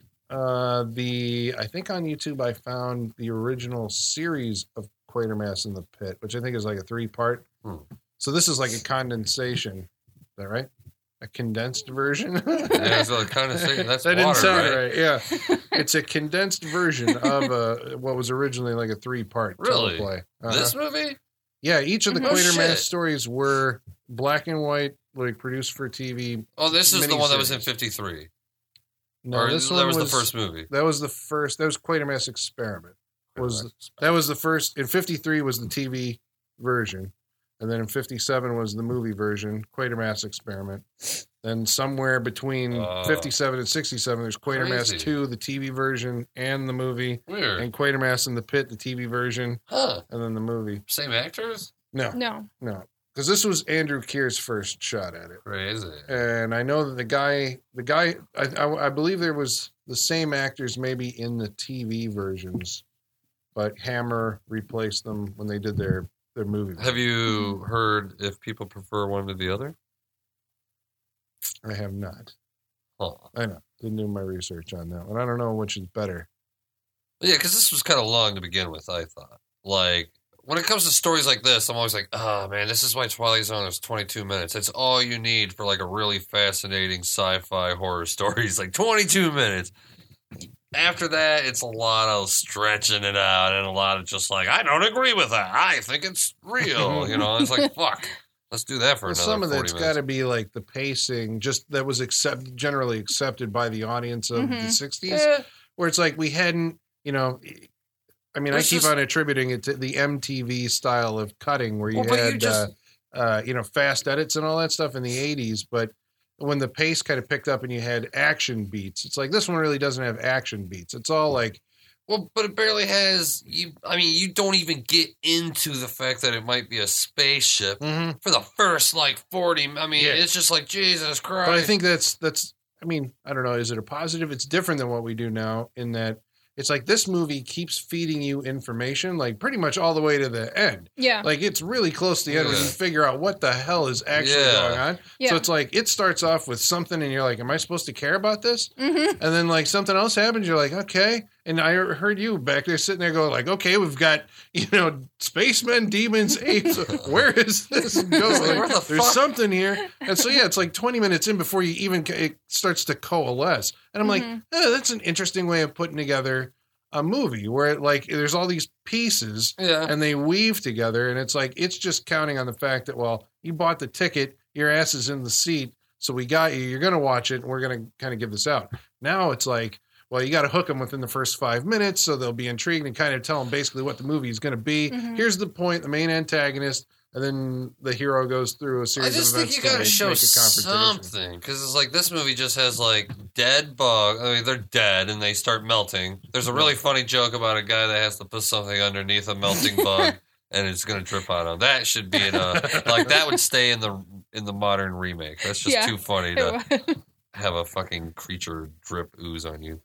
I think on YouTube I found the original series of Quatermass in the Pit, which I think is like a 3-part. So this is like a condensation. Is that right? A condensed version? Yeah, so kind of saying that's that water, didn't sound right? right. Yeah, it's a condensed version of what was originally like a 3-part Really? teleplay. This movie? Yeah, each of the Mhm. Oh, Quatermass shit. stories were black and white, like produced for TV. Oh, this is the one that was in Miniseries. 53. No, or this that one was the first movie. That was the first. That was Quatermass Experiment. That was the first. In 53 was the TV version. And then in 57 was the movie version, Quatermass Experiment. Then somewhere between 57 and 67, there's Quatermass Crazy. 2, the TV version, and the movie. Weird. And Quatermass in the Pit, the TV version, Huh. and then the movie. Same actors? No, No. because this was Andrew Keir's first shot at it. Crazy. And I know that the guy, I believe there was the same actors maybe in the TV versions, but Hammer replaced them when they did their movie. Have you heard if people prefer one to the other? I have not. Huh. I know. Didn't do my research on that one. I don't know which is better. Yeah, because this was kind of long to begin with, I thought. Like, when it comes to stories like this, I'm always like, oh, man, this is why Twilight Zone is 22 minutes. It's all you need for, like, a really fascinating sci-fi horror story. It's like 22 minutes. After that, it's a lot of stretching it out and a lot of just like, I don't agree with that. I think it's real. You know, it's like, fuck. Let's do that for Well, another some of 40 that's got minutes. to be like the pacing, just that was generally accepted by the audience of the Mhm. 60s, Yeah. where it's like we hadn't, you know. I mean, I It's keep just- on attributing it to the MTV style of cutting, where you Well, but you had, just- you know, fast edits and all that stuff in the 80s. But when the pace kind of picked up and you had action beats, it's like this one really doesn't have action beats. It's all like, Well, but it barely has you. I mean, you don't even get into the fact that it might be a spaceship for the first like 40. I mean, Yeah. it's just like Jesus Christ. but I think that's. I mean, I don't know. Is it a positive? It's different than what we do now in that it's like this movie keeps feeding you information, like pretty much all the way to the end. Yeah. Like it's really close to the end when you Yeah. figure out what the hell is actually Yeah. going on. Yeah. So it's like it starts off with something and you're like, am I supposed to care about this? Mm-hmm. And then like something else happens, you're like, okay. And I heard you back there sitting there going like, okay, we've got, spacemen, demons, apes. Where is this going? Like, where the There's fuck? something here. And so, yeah, it's like 20 minutes in before you even, it starts to coalesce. And I'm like, that's an interesting way of putting together a movie where there's all these pieces Yeah. and they weave together. And it's like, it's just counting on the fact that, well, you bought the ticket, your ass is in the seat. So we got you, you're going to watch it. And we're going to kind of give this out. Now it's like, well, you got to hook them within the first 5 minutes. So they'll be intrigued and kind of tell them basically what the movie is going to be. Mhm. Here's the point, the main antagonist. And then the hero goes through a I series just of think events you to gotta make show a confrontation. something because it's like this movie just has like dead bug. I mean, they're dead and they start melting. There's a really funny joke about a guy that has to put something underneath a melting bug and it's gonna drip on him. That should be in a like that would stay in the modern remake. That's just Yeah. too funny to have a fucking creature drip ooze on you.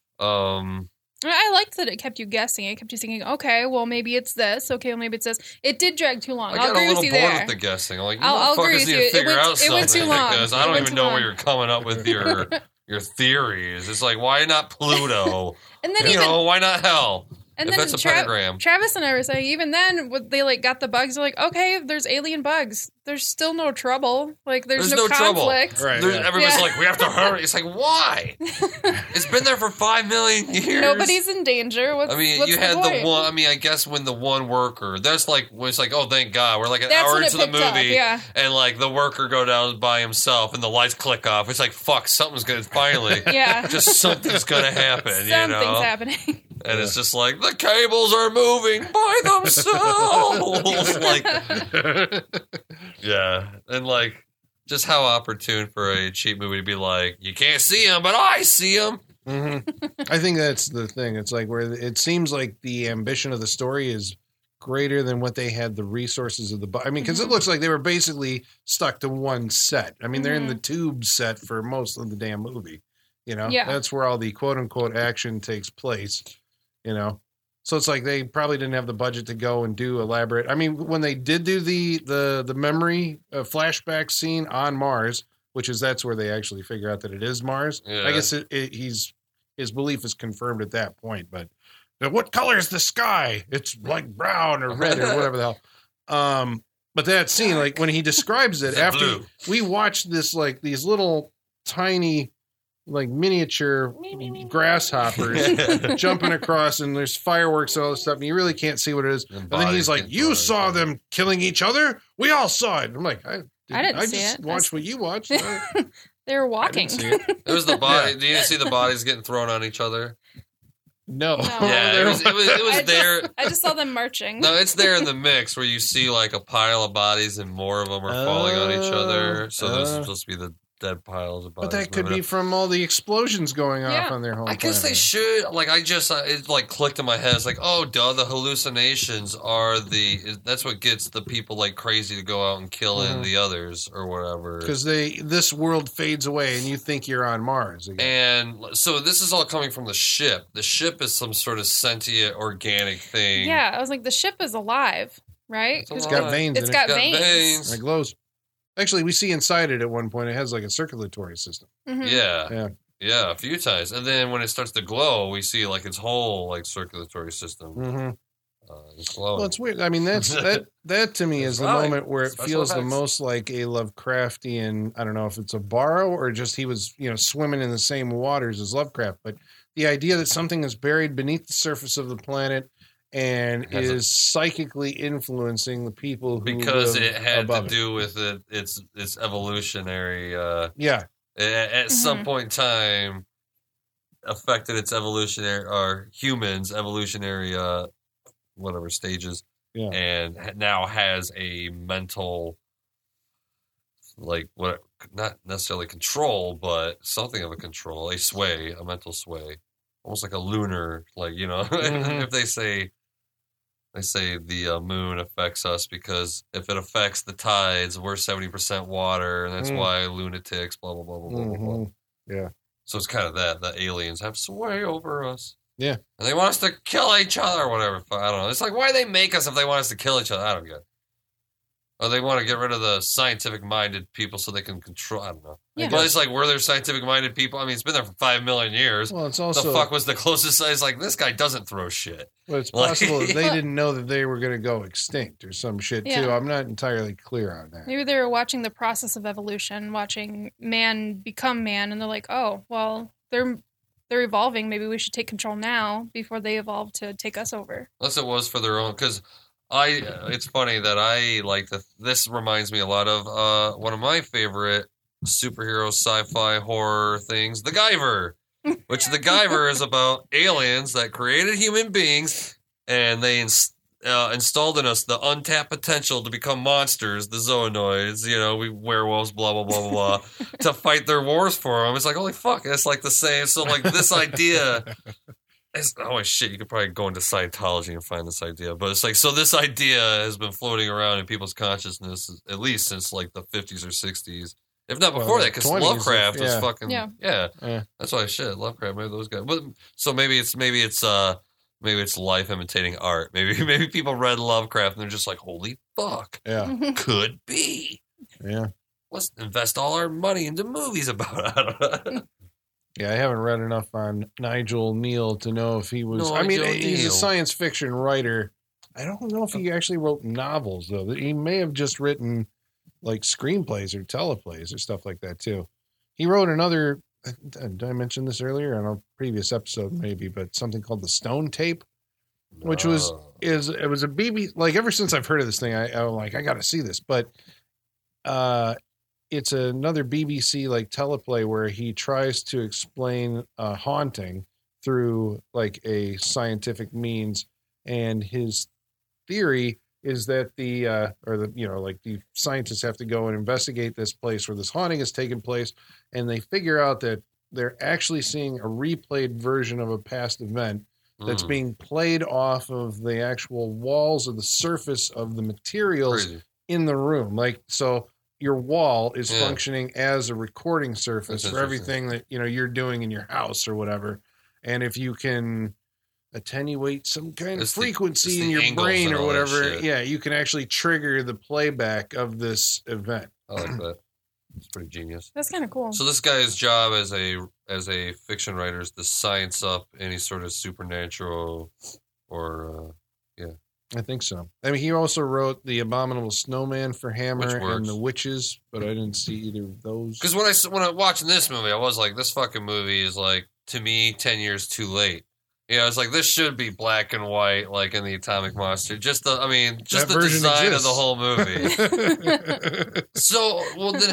I liked that it kept you guessing. It kept you thinking, okay, well, maybe it's this. Okay, well, maybe it's this. It did drag too long. I I'll got a agree little with bored you there. with the guessing. I'm like, you I'll agree motherfuckers with need you. to It figure went- out it something went too long. because I It don't went even too know where long. you're coming up with your theories. It's like, why not Pluto? And then Why not hell? and if then it's a pentagram. Travis and I were saying, even then, when they got the bugs. They're like, okay, there's alien bugs. There's still no trouble. Like, there's no trouble. conflict. Right. Everybody's Yeah. like, we have to hurry. It's like, why? It's been there for 5 million years. Nobody's in danger. What's you the had point? the one. I mean, I guess when the one worker, that's like, it's like, oh, thank God, we're like an That's hour when it into the picked up, movie, yeah. and like the worker go down by himself, and the lights click off. It's like, fuck, something's gonna finally, Yeah. just something's gonna happen, Something's happening. And it's just like the cables are moving by themselves, like, yeah, and like just how opportune for a cheap movie to be like, you can't see him, but I see him. Mm-hmm. I think that's the thing. It's like where it seems like the ambition of the story is greater than what they had the resources of the. I mean, because it looks like they were basically stuck to one set. I mean, they're in the tube set for most of the damn movie. Yeah. That's where all the quote unquote action takes place. So it's like they probably didn't have the budget to go and do elaborate. I mean, when they did do the memory flashback scene on Mars, that's where they actually figure out that it is Mars. Yeah. I guess his belief is confirmed at that point. But what color is the sky? It's like brown or red or whatever the hell. But that scene, like when he describes it, It's after blue. we watched this, like these little tiny, like miniature grasshoppers jumping across, and there's fireworks and all this stuff, and you really can't see what it is. And then he's bodies like, get "You thrown. saw them killing each other. We all saw it." I'm like, I didn't see just it. watched what you watched. They were walking. I didn't see it. It was the body. Do you see the bodies getting thrown on each other? No. No. Yeah, it was I there. I just saw them marching. No, it's there in the mix where you see like a pile of bodies and more of them are falling on each other. So those are supposed to be the dead piles of bodies. But that could moving be up. from all the explosions going off Yeah. on their home I guess they planet. should. Like, it like clicked in my head. It's like, oh, duh, the hallucinations are that's what gets the people like crazy to go out and kill in the others or whatever. Because this world fades away and you think you're on Mars again. And so this is all coming from the ship. The ship is some sort of sentient organic thing. Yeah, I was like, the ship is alive, right? It's It's alive. got veins It's in got Got veins. veins. it. It glows. Actually, we see inside it at one point. It has like a circulatory system. Mhm. Yeah. Yeah. A few times. And then when it starts to glow, we see like its whole like circulatory system Mm-hmm. is glowing. Well, it's weird. I mean, that to me It's is the right. moment where it Special feels the effects. most like a Lovecraftian. I don't know if it's a borrow or just he was, swimming in the same waters as Lovecraft. But the idea that something is buried beneath the surface of the planet and Has a- is psychically influencing the people who because live it had to above do with its evolutionary Yeah, at some Mhm. point in time affected its evolutionary or humans evolutionary whatever stages Yeah. and now has a mental like what not necessarily control but something of a control, a mental sway, almost like a lunar, like Mhm. if they say the moon affects us because if it affects the tides, we're 70% water, and that's Mm. why lunatics, blah, blah, blah, blah, blah, blah, blah. Mhm. Yeah. So it's kind of that. The aliens have sway over us. Yeah. And they want us to kill each other or whatever. I don't know. It's like, why do they make us if they want us to kill each other? I don't get it. Or they want to get rid of the scientific-minded people so they can control. I don't know. Yeah. But it's like, were there scientific-minded people? I mean, it's been there for 5 million years. Well, it's also the fuck was the closest size? Like, this guy doesn't throw shit. Well, it's Like- possible that they didn't know that they were going to go extinct or some shit too. Yeah. I'm not entirely clear on that. Maybe they were watching the process of evolution, watching man become man, and they're like, "Oh, well, they're evolving. Maybe we should take control now before they evolve to take us over." Unless it was for their own, because it's funny that I like this reminds me a lot of one of my favorite superhero sci-fi horror things, The Guyver, which The Guyver is about aliens that created human beings and they installed in us the untapped potential to become monsters, the zoonoids, we werewolves, blah, blah, blah, blah, blah, to fight their wars for them. It's like, holy fuck, it's like the same. So like this idea... oh shit, you could probably go into Scientology and find this idea. But it's like, so this idea has been floating around in people's consciousness at least since like the 50s or 60s. If not before that, because 20s, Lovecraft was yeah. fucking... Yeah. Yeah. That's why Lovecraft, maybe those guys. But, so maybe it's life imitating art. Maybe people read Lovecraft and they're just like, holy fuck, Yeah, could be. yeah, Let's invest all our money into movies about it. yeah. I haven't read enough on Nigel Neal to know if he was. Nigel he's a Neal. science fiction writer. I don't know if he actually wrote novels though. He may have just written like screenplays or teleplays or stuff like that too. He wrote another. Did I mention this earlier on a previous episode? Maybe, but something called The Stone Tape, which was it was a BBC. Like ever since I've heard of this thing, I'm like I got to see this. But it's another BBC like teleplay where he tries to explain a haunting through like a scientific means, and his theory is that the scientists have to go and investigate this place where this haunting has taken place, and they figure out that they're actually seeing a replayed version of a past event that's being played off of the actual walls or the surface of the materials Crazy. in the room. Like, so your wall is Yeah. functioning as a recording surface That's for everything that, you're doing in your house or whatever. And if you can attenuate some kind It's of the- frequency it's the in your angles brain and or all that whatever, shit. yeah, you can actually trigger the playback of this event. I like that. It's pretty genius. That's kind of cool. So this guy's job as a fiction writer is to science up any sort of supernatural or I think so. I mean, he also wrote The Abominable Snowman for Which Hammer works. and The Witches, but I didn't see either of those. because when I watching this movie, I was like, this fucking movie is like, to me, 10 years too late. It's like this should be black and white, like in the Atomic Monster. Just the That the version design exists. of the whole movie. So, well, then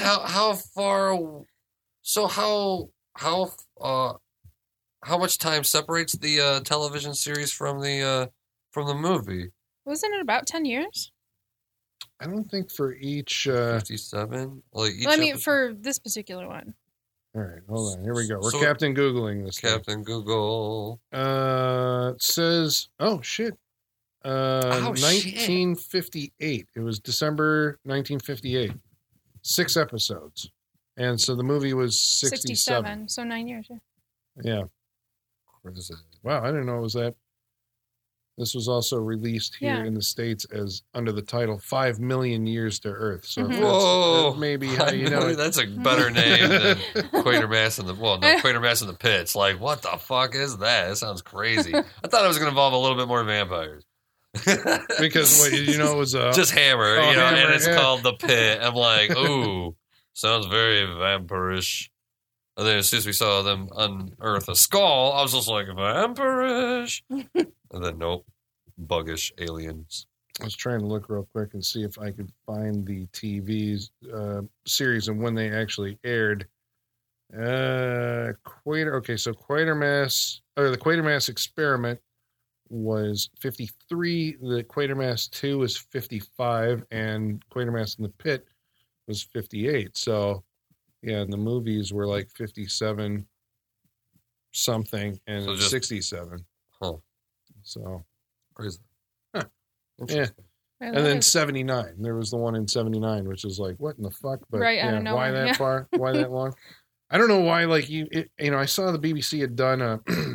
how much time separates the television series from the movie? Wasn't it about 10 years? I don't think for each. 57. Like each Well, I mean, episode- for this particular one. All right, hold on. Here we go. We're So- Captain Googling this. thing. Captain Google. It says, oh shit. Oh, shit. 1958. It was December 1958. 6 episodes. And so the movie was 67. So 9 years. Yeah. Yeah. Where is it? Wow, I didn't know it was that. This was also released here Yeah. in the States as under the title 5 Million Years to Earth. So Mhm. Whoa. that's maybe how you know it. That's a better name than Quatermass in the Quatermass in the Pits. Like, what the fuck is that? That sounds crazy. I thought it was going to involve a little bit more vampires. Because what it was Just Hammer, Oh, and Hammer, it's yeah. called the Pit. I'm like, ooh, sounds very vampirish. And then as soon as we saw them unearth a skull, I was just like, vampirish. And then nope, buggish aliens. I was trying to look real quick and see if I could find the TV series and when they actually aired. So Quatermass, or the Quatermass Experiment was 53. The Quatermass 2 was 55, and Quatermass in the Pit was 58. So, yeah, and the movies were like 57 something and So just- 67. Huh. So, Crazy. Huh. Interesting. Right, and then that is- 79. There was the one in 79, which is like, what in the fuck? But Right, out of yeah, nowhere, why that yeah. far? Why that long? I don't know why. Like I saw the BBC had done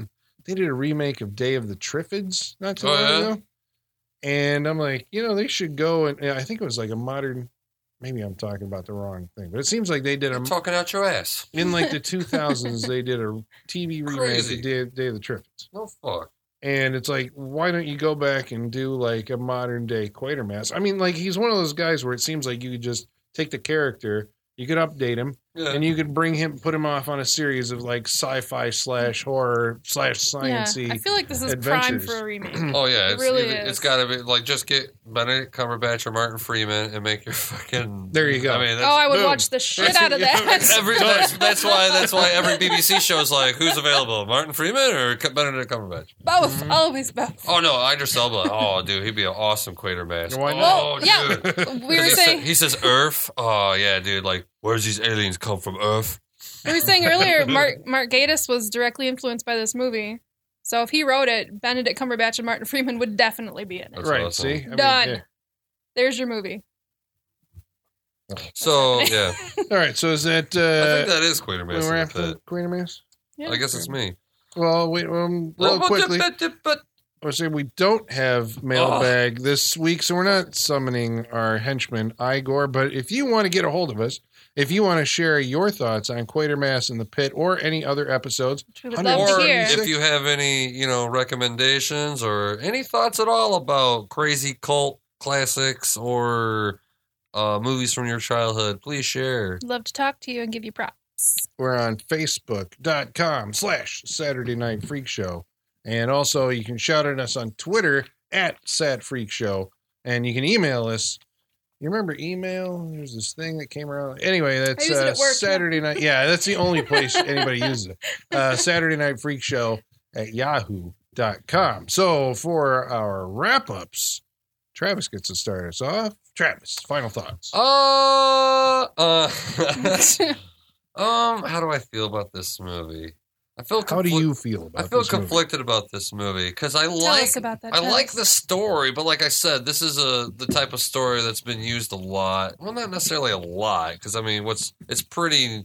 they did a remake of Day of the Triffids not too long ago. And I'm like, they should go and I think it was like a modern, maybe I'm talking about the wrong thing, but it seems like they did You're talking out your ass. in like the 2000s, they did a TV remake Crazy. of Day of the Triffids. No fuck. And it's like, why don't you go back and do like a modern day Quatermass? I mean, like he's one of those guys where it seems like you could just take the character, you could update him, and you could put him off on a series of like sci-fi / horror / sciencey. I feel like this is adventures. prime for a remake. Oh yeah, It really is. It's got to be like just get Benedict Cumberbatch or Martin Freeman and make your fucking. There you go. I mean, I would boom. watch the shit out of that. that's why every BBC show is like, who's available, Martin Freeman or Benedict Cumberbatch? Both, always both. Oh no, Idris Elba. Oh dude, he'd be an awesome Quatermass. Why not? Oh Well, yeah. dude. We were saying He says Earth. Oh yeah, dude. Like, where's these aliens come from? Earth. we were saying earlier, Mark Gatiss was directly influenced by this movie. So if he wrote it, Benedict Cumberbatch and Martin Freeman would definitely be in it. That's Right, awesome. see? I mean, Done. yeah. There's your movie. So yeah, All right, so is that I think that is Quatermass we're in the after pit. Quatermass? Yeah. I guess it's me. Well, wait, real quickly. But I was saying we don't have mailbag this week, so we're not summoning our henchman Igor. But if you want to get a hold of us, if you want to share your thoughts on Quatermass in the Pit or any other episodes, Which we would love or to hear. if you have any, recommendations or any thoughts at all about crazy cult classics or movies from your childhood, please share. Love to talk to you and give you props. we're on Facebook.com/Saturday Night Freak Show. And also you can shout at us on Twitter @SatFreakShow. And you can email us. You remember email? There's this thing that came around. Anyway, that's I use it at work. Saturday night. Yeah, that's the only place anybody uses it. Saturday Night Freak Show @yahoo.com. So for our wrap-ups, Travis gets to start us off. Travis, final thoughts. How do I feel about this movie? How do you feel about I feel this movie? conflicted about this movie because I Tell us about that. I Travis. like the story, but like I said, this is the type of story that's been used a lot. Well, not necessarily a lot, because I mean, it's pretty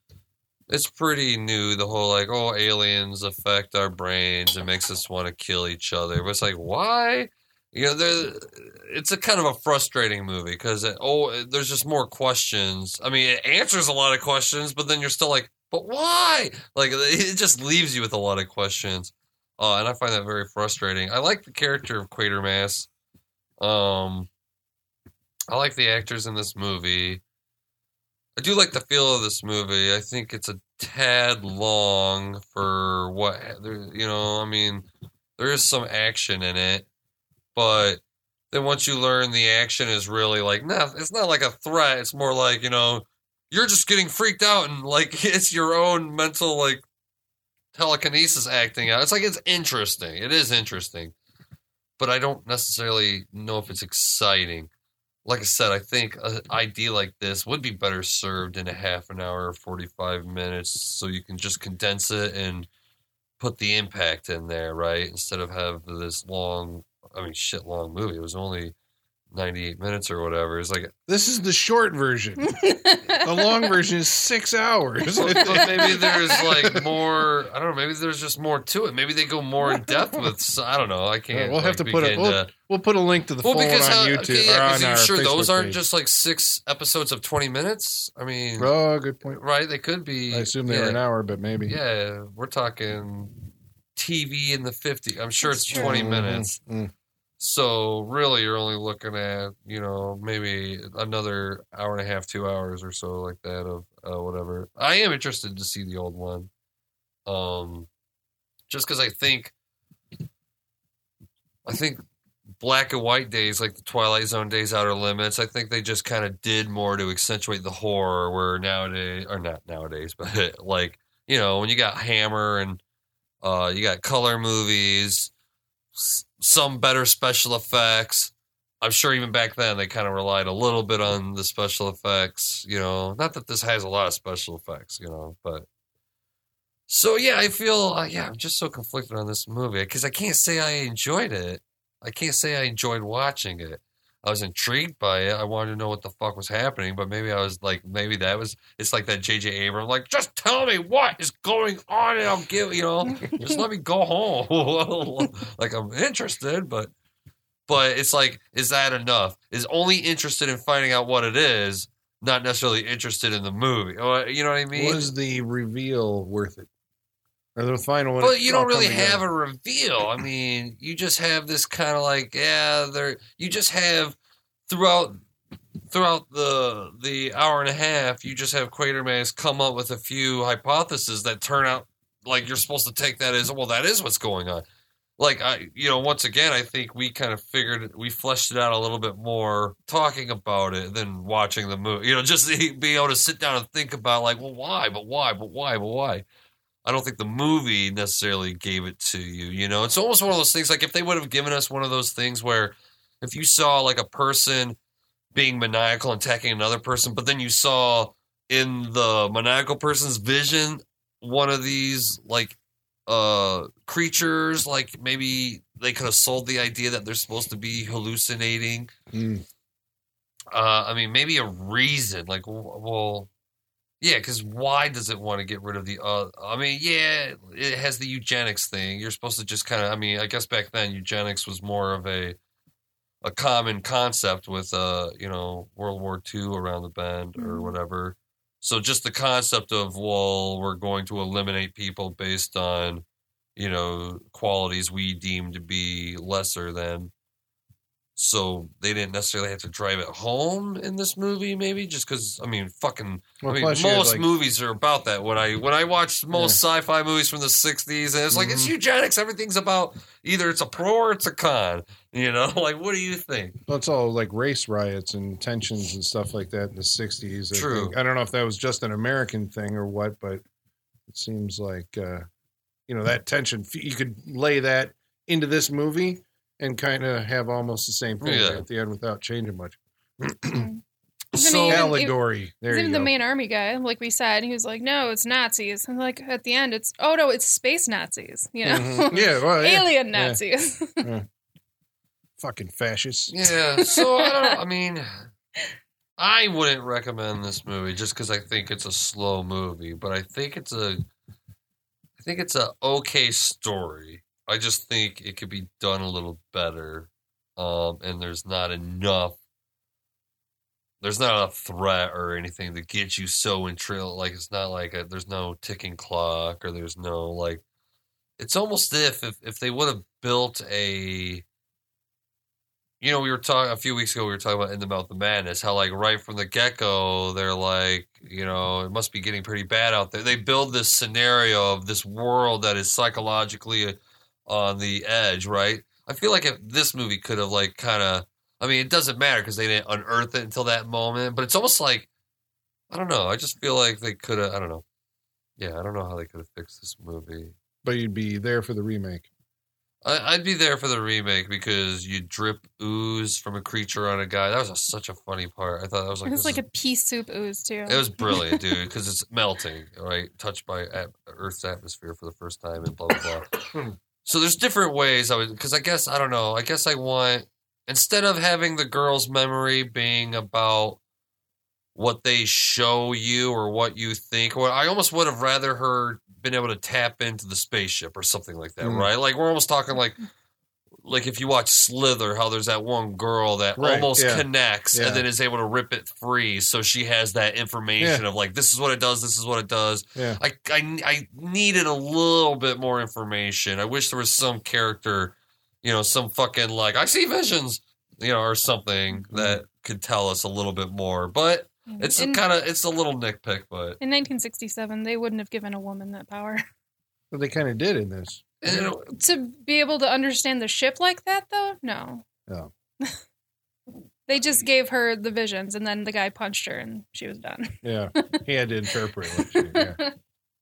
new. The whole like, aliens affect our brains and makes us want to kill each other. But it's like, why? It's a kind of a frustrating movie because there's just more questions. I mean, it answers a lot of questions, but then you're still like, but why? Like, it just leaves you with a lot of questions. And I find that very frustrating. I like the character of Quatermass. I like the actors in this movie. I do like the feel of this movie. I think it's a tad long for I mean, there is some action in it, but then once you learn the action is really like, it's not like a threat. It's more like, you're just getting freaked out and like it's your own mental like telekinesis acting out. It's like it's interesting. It is interesting, but I don't necessarily know if it's exciting. Like I said, I think an idea like this would be better served in a half an hour or 45 minutes, so you can just condense it and put the impact in there, right? Instead of have this long movie. It was only 98 minutes or whatever. It's like, This is the short version. The long version is 6 hours. but maybe there's like more. I don't know. Maybe there's just more to it. Maybe they go more in depth with. I don't know. I can't. We'll have to put begin it. We'll put a link to the full one on YouTube or on are our you sure Facebook those aren't page. just like 6 episodes of 20 minutes? I mean, Oh, good point. right? They could be. I assume they were an hour, but maybe. Yeah, we're talking TV in the 50s. I'm sure That's it's true. 20 minutes. Mm. So really, you're only looking at, maybe another hour and a half, 2 hours or so like that of whatever. I am interested to see the old one. Just because I think black and white days, like the Twilight Zone days, Outer Limits, I think they just kind of did more to accentuate the horror, where nowadays, or not nowadays, but like, when you got Hammer and you got color movies, some better special effects. I'm sure even back then they kind of relied a little bit on the special effects, not that this has a lot of special effects, but so yeah, I feel, I'm just so conflicted on this movie because I can't say I enjoyed it. I can't say I enjoyed watching it. I was intrigued by it. I wanted to know what the fuck was happening, but maybe I was like, it's like that J.J. Abrams, like, just tell me what is going on and I'll give, just let me go home. Like, I'm interested, but it's like, is that enough? Is only interested in finding out what it is, not necessarily interested in the movie. You know what I mean? Was the reveal worth it? Or the final one? But you don't really have a reveal. I mean, you just have this kind of like, you just have throughout the hour and a half, you just have Quatermass come up with a few hypotheses that turn out like you're supposed to take that as, well, that is what's going on. Like, once again, I think we kind of we fleshed it out a little bit more talking about it than watching the movie. Just being able to sit down and think about, like, well, why? But why? But why? But why? I don't think the movie necessarily gave it to you. It's almost one of those things, like if they would have given us one of those things where if you saw like a person being maniacal and attacking another person, but then you saw in the maniacal person's vision one of these like creatures, like maybe they could have sold the idea that they're supposed to be hallucinating. I mean, maybe a reason, like, well, yeah, because why does it want to get rid of the I mean, yeah, it has the eugenics thing. You're supposed to just kind of, I mean, I guess back then eugenics was more of a common concept with World War II around the bend or whatever. So just the concept of, well, we're going to eliminate people based on, qualities we deem to be lesser than. So they didn't necessarily have to drive it home in this movie, maybe just because, I mean, most movies are about that. When I watch most sci-fi movies from the 60s, and it's like, it's eugenics. Everything's about either it's a pro or it's a con. Like, what do you think? Well, it's all like race riots and tensions and stuff like that in the 60s. True. I don't know if that was just an American thing or what, but it seems like, that tension, you could lay that into this movie and kind of have almost the same thing at the end without changing much. So allegory. There you go. The main army guy, like we said, he was like, "No, it's Nazis." And like at the end, it's it's space Nazis. Mm-hmm. Yeah, well, alien Nazis. Yeah. Fucking fascists. Yeah. So I mean, I wouldn't recommend this movie just because I think it's a slow movie, but I think it's a okay story. I just think it could be done a little better, and there's not enough threat or anything to get you so intrigued. Like, it's not like there's no ticking clock or there's no, like, it's almost if they would have built a, we were talking, a few weeks ago, we were talking about In the Mouth of Madness, how, like, right from the get-go, they're like, it must be getting pretty bad out there. They build this scenario of this world that is psychologically on the edge, right? I feel like if this movie could have, like, kind of, I mean, it doesn't matter because they didn't unearth it until that moment, but it's almost like, I don't know, I just feel like they could have, I don't know. Yeah, I don't know how they could have fixed this movie. But you'd be there for the remake. I'd be there for the remake because you drip ooze from a creature on a guy. That was such a funny part. I thought that was like... It was like a pea soup ooze, too. It was brilliant, dude, because it's melting, right? Touched by Earth's atmosphere for the first time and blah, blah, blah. So there's different ways because I guess, I don't know, I guess I want, instead of having the girl's memory being about what they show you or what you think, or I almost would have rather her been able to tap into the spaceship or something like that, right? Like, we're almost talking like if you watch Slither, how there's that one girl that almost connects and then is able to rip it free, so she has that information of like, this is what it does, this is what it does. Yeah. I needed a little bit more information. I wish there was some character, some fucking like, I see visions, or something that could tell us a little bit more. But it's it's a little nitpick, but in 1967 they wouldn't have given a woman that power. But they kind of did in this. To be able to understand the ship like that, though, no. Oh. They just gave her the visions, and then the guy punched her, and she was done. Yeah, he had to interpret what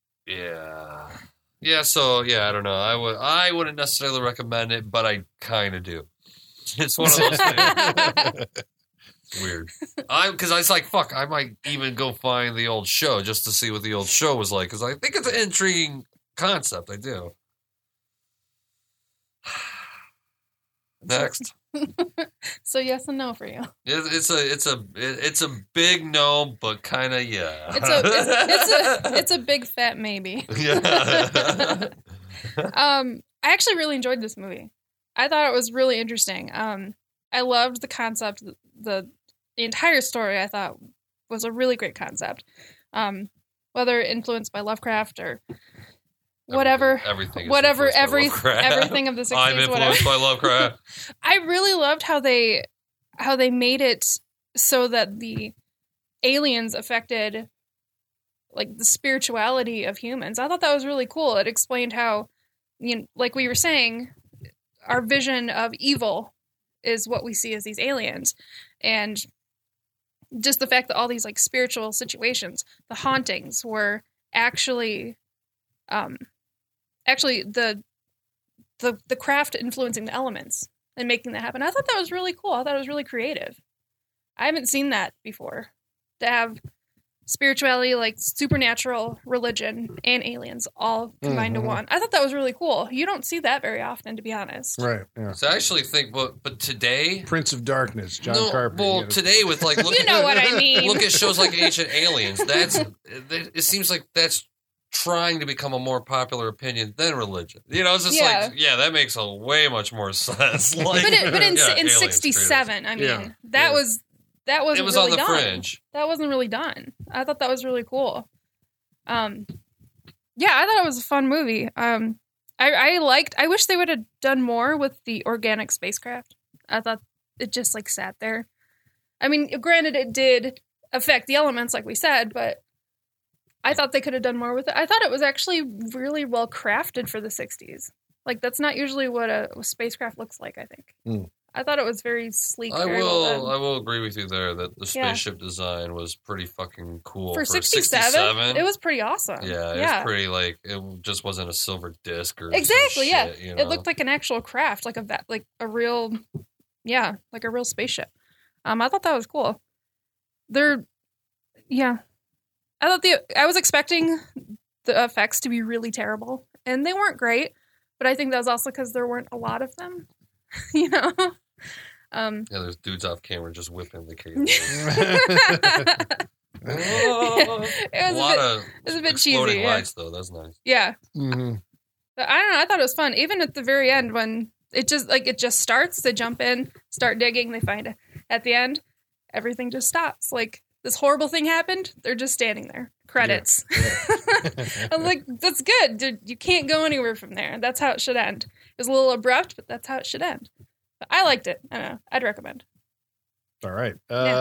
yeah. So I don't know. I wouldn't necessarily recommend it, but I kind of do. It's one of those things. It's weird. Because I was like, fuck, I might even go find the old show just to see what the old show was like, because I think it's an intriguing concept. I do. Next. So yes and no for you. It's a big no, but kind of yeah. It's a big fat maybe. Yeah. I actually really enjoyed this movie. I thought it was really interesting. I loved the concept. The entire story I thought was a really great concept. Whether influenced by Lovecraft or whatever, everything of the 60s. I'm influenced by Lovecraft. I really loved how they made it so that the aliens affected like the spirituality of humans. I thought that was really cool. It explained how, like we were saying, our vision of evil is what we see as these aliens, and just the fact that all these like spiritual situations, the hauntings, were actually the craft influencing the elements and making that happen. I thought that was really cool. I thought it was really creative. I haven't seen that before, to have spirituality, like supernatural, religion, and aliens all combined to one. I thought that was really cool. You don't see that very often, to be honest. Right. Yeah. So I actually think, but today, Prince of Darkness, John Carpenter. Well, today with like, look, you know what I mean. Look at shows like Ancient Aliens. It seems like that's trying to become a more popular opinion than religion. It's just that makes a way much more sense. Like, but in 67, I mean, that wasn't it was really on the done. fringe. That wasn't really done. I thought that was really cool. I thought it was a fun movie. I wish they would have done more with the organic spacecraft. I thought it just like sat there. I mean, granted, it did affect the elements, like we said, but I thought they could have done more with it. I thought it was actually really well crafted for the 60s. Like, that's not usually what a spacecraft looks like, I think. I thought it was very sleek. I will agree with you there that the spaceship design was pretty fucking cool. For 67, it was pretty awesome. Yeah, it was pretty, like, it just wasn't a silver disc or exactly, some shit, It looked like an actual craft, like a real spaceship. I thought that was cool. I was expecting the effects to be really terrible, and they weren't great, but I think that was also because there weren't a lot of them, there's dudes off camera just whipping the cable. It was a bit cheesy. Lights, though. That's nice. Yeah. Mm-hmm. But I don't know. I thought it was fun. Even at the very end, when it just starts, they jump in, start digging, they find it. At the end, everything just stops. Like, this horrible thing happened. They're just standing there. Credits. Yeah. I'm like, that's good. Dude, you can't go anywhere from there. That's how it should end. It was a little abrupt, but that's how it should end. But I liked it. I don't know. I'd recommend. All right.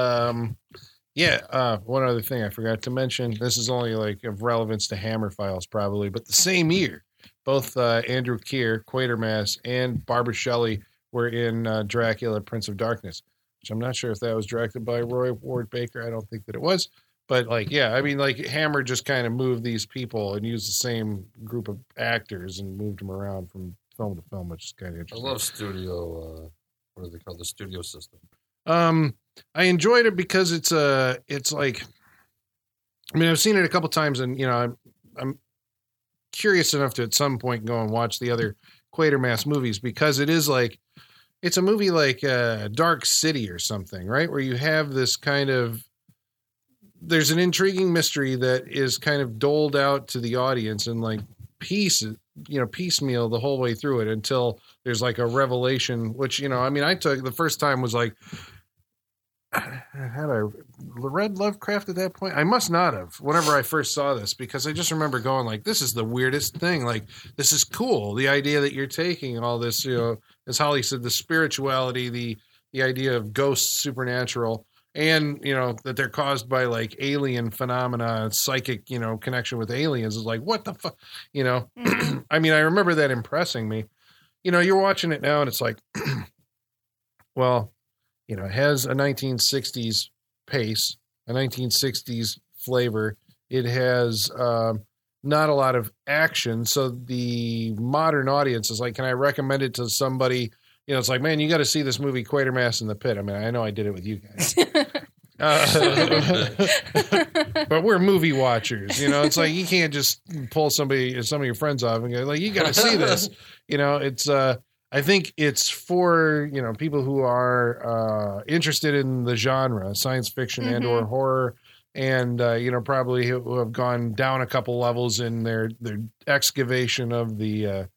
One other thing I forgot to mention. This is only like of relevance to Hammer Files probably, but the same year, both Andrew Keir, Quatermass, and Barbara Shelley were in Dracula, Prince of Darkness, which I'm not sure if that was directed by Roy Ward Baker. I don't think that it was. But, Hammer just kind of moved these people and used the same group of actors and moved them around from film to film, which is kind of interesting. I love studio, what do they call it? The studio system. I enjoyed it because it's like, I mean, I've seen it a couple times, and, I'm curious enough to at some point go and watch the other Quatermass movies, because it is like, it's a movie like Dark City or something, right? Where you have this kind of, there's an intriguing mystery that is kind of doled out to the audience and like piecemeal the whole way through it until there's like a revelation, which, I took the first time was like, had I read Lovecraft at that point? I must not have, whenever I first saw this, because I just remember going like, this is the weirdest thing. Like, this is cool. The idea that you're taking all this, as Holly said, the spirituality, the idea of ghosts, supernatural, and, that they're caused by like alien phenomena, psychic, connection with aliens is like, what the fuck, Mm-hmm. I mean, I remember that impressing me. You're watching it now and it's like, well, it has a 1960s pace, a 1960s flavor. It has not a lot of action. So the modern audience is like, can I recommend it to somebody? It's like, man, you got to see this movie Quatermass in the Pit. I mean, I know I did it with you guys. But we're movie watchers, it's like, you can't just pull some of your friends off and go like, you got to see this. It's, I I think it's for, people who are interested in the genre, science fiction and or horror, and, probably who have gone down a couple levels in their excavation of the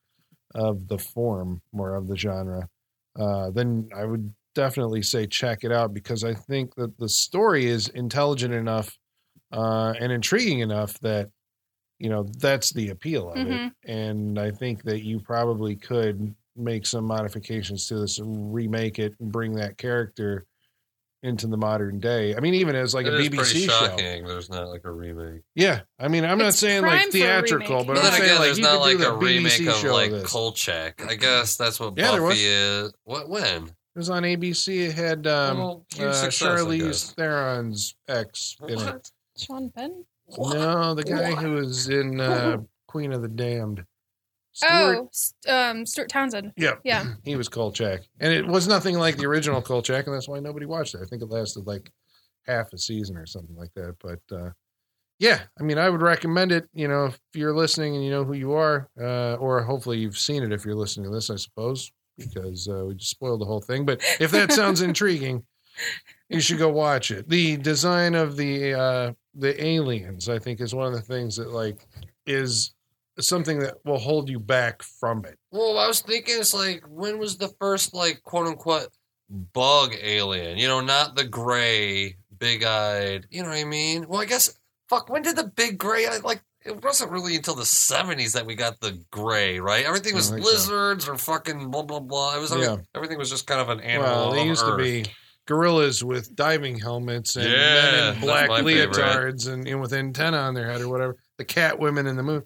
form more of the genre. Then I would definitely say check it out, because I think that the story is intelligent enough and intriguing enough that, that's the appeal of it. And I think that you probably could make some modifications to this and remake it and bring that character into the modern day. I mean, even as like it a is BBC pretty show. Shocking. There's not like a remake. Yeah. I mean, I'm not It's saying prime like for a theatrical, remake. but But I'm then saying again, like there's you not could like do a the remake BBC of show like this. Kolchak. I guess that's what Yeah, there was. Buffy is. What? When? It was on ABC. It had Huge success, I Charlize guess. Theron's ex in it. What? Sean Penn? No, the guy What? who was in Queen of the Damned. Stuart. Stuart Townsend. Yeah. Yeah. He was Kolchak. And it was nothing like the original Kolchak, and that's why nobody watched it. I think it lasted like half a season or something like that. But yeah, I mean, I would recommend it, if you're listening and you know who you are, or hopefully you've seen it if you're listening to this, I suppose, because we just spoiled the whole thing. But if that sounds intriguing, you should go watch it. The design of the aliens, I think, is one of the things that like is something that will hold you back from it. Well, I was thinking, it's like, when was the first, like, quote unquote, bug alien? Not the gray, big eyed, you know what I mean? Well, I guess, when did the big gray, like, it wasn't really until the 70s that we got the gray, right? Everything was lizards or fucking blah, blah, blah. It was, everything was just kind of an animal. Well, they used Earth. to be gorillas with diving helmets and men in black that's my favorite. leotards and with antenna on their head or whatever. The cat women in the moon.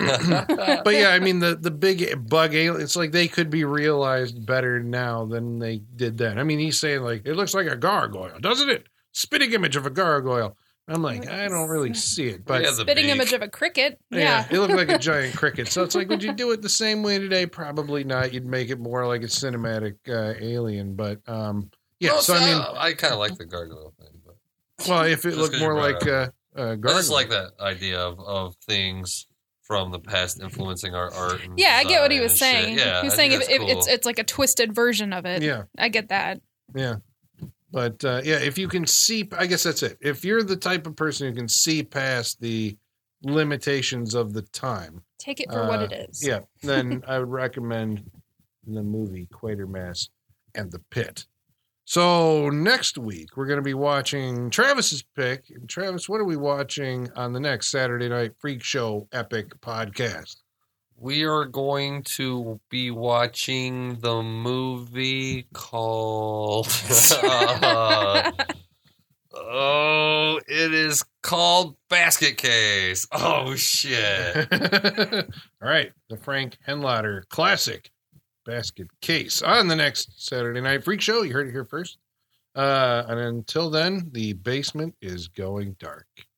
But yeah, I mean, the big bug alien, it's like they could be realized better now than they did then. I mean, he's saying like, it looks like a gargoyle, doesn't it? Spitting image of a gargoyle. I'm like, I don't really see it. But Spitting image of a cricket. yeah, it looked like a giant cricket. So it's like, would you do it the same way today? Probably not. You'd make it more like a cinematic alien. But yeah, Well, so I mean, I kind of like the gargoyle thing. But well, if it Just looked 'cause you more brought like it a I gargoyle. just like that idea of things from the past influencing our art. And Yeah, I get what he was design and saying. shit. Yeah, he was I saying think if that's cool. it's like a twisted version of it. Yeah. I get that. Yeah. But yeah, if you can see, I guess that's it. If you're the type of person who can see past the limitations of the time, Take it for what it is. yeah, then I would recommend the movie Quatermass and the Pit. So next week we're going to be watching Travis's pick. Travis, what are we watching on the next Saturday Night Freak Show Epic podcast? We are going to be watching the movie called... it is called Basket Case. Oh, shit. All right, the Frank Henlotter classic Basket Case on the next Saturday Night Freak Show. You heard it here first. And until then, the basement is going dark.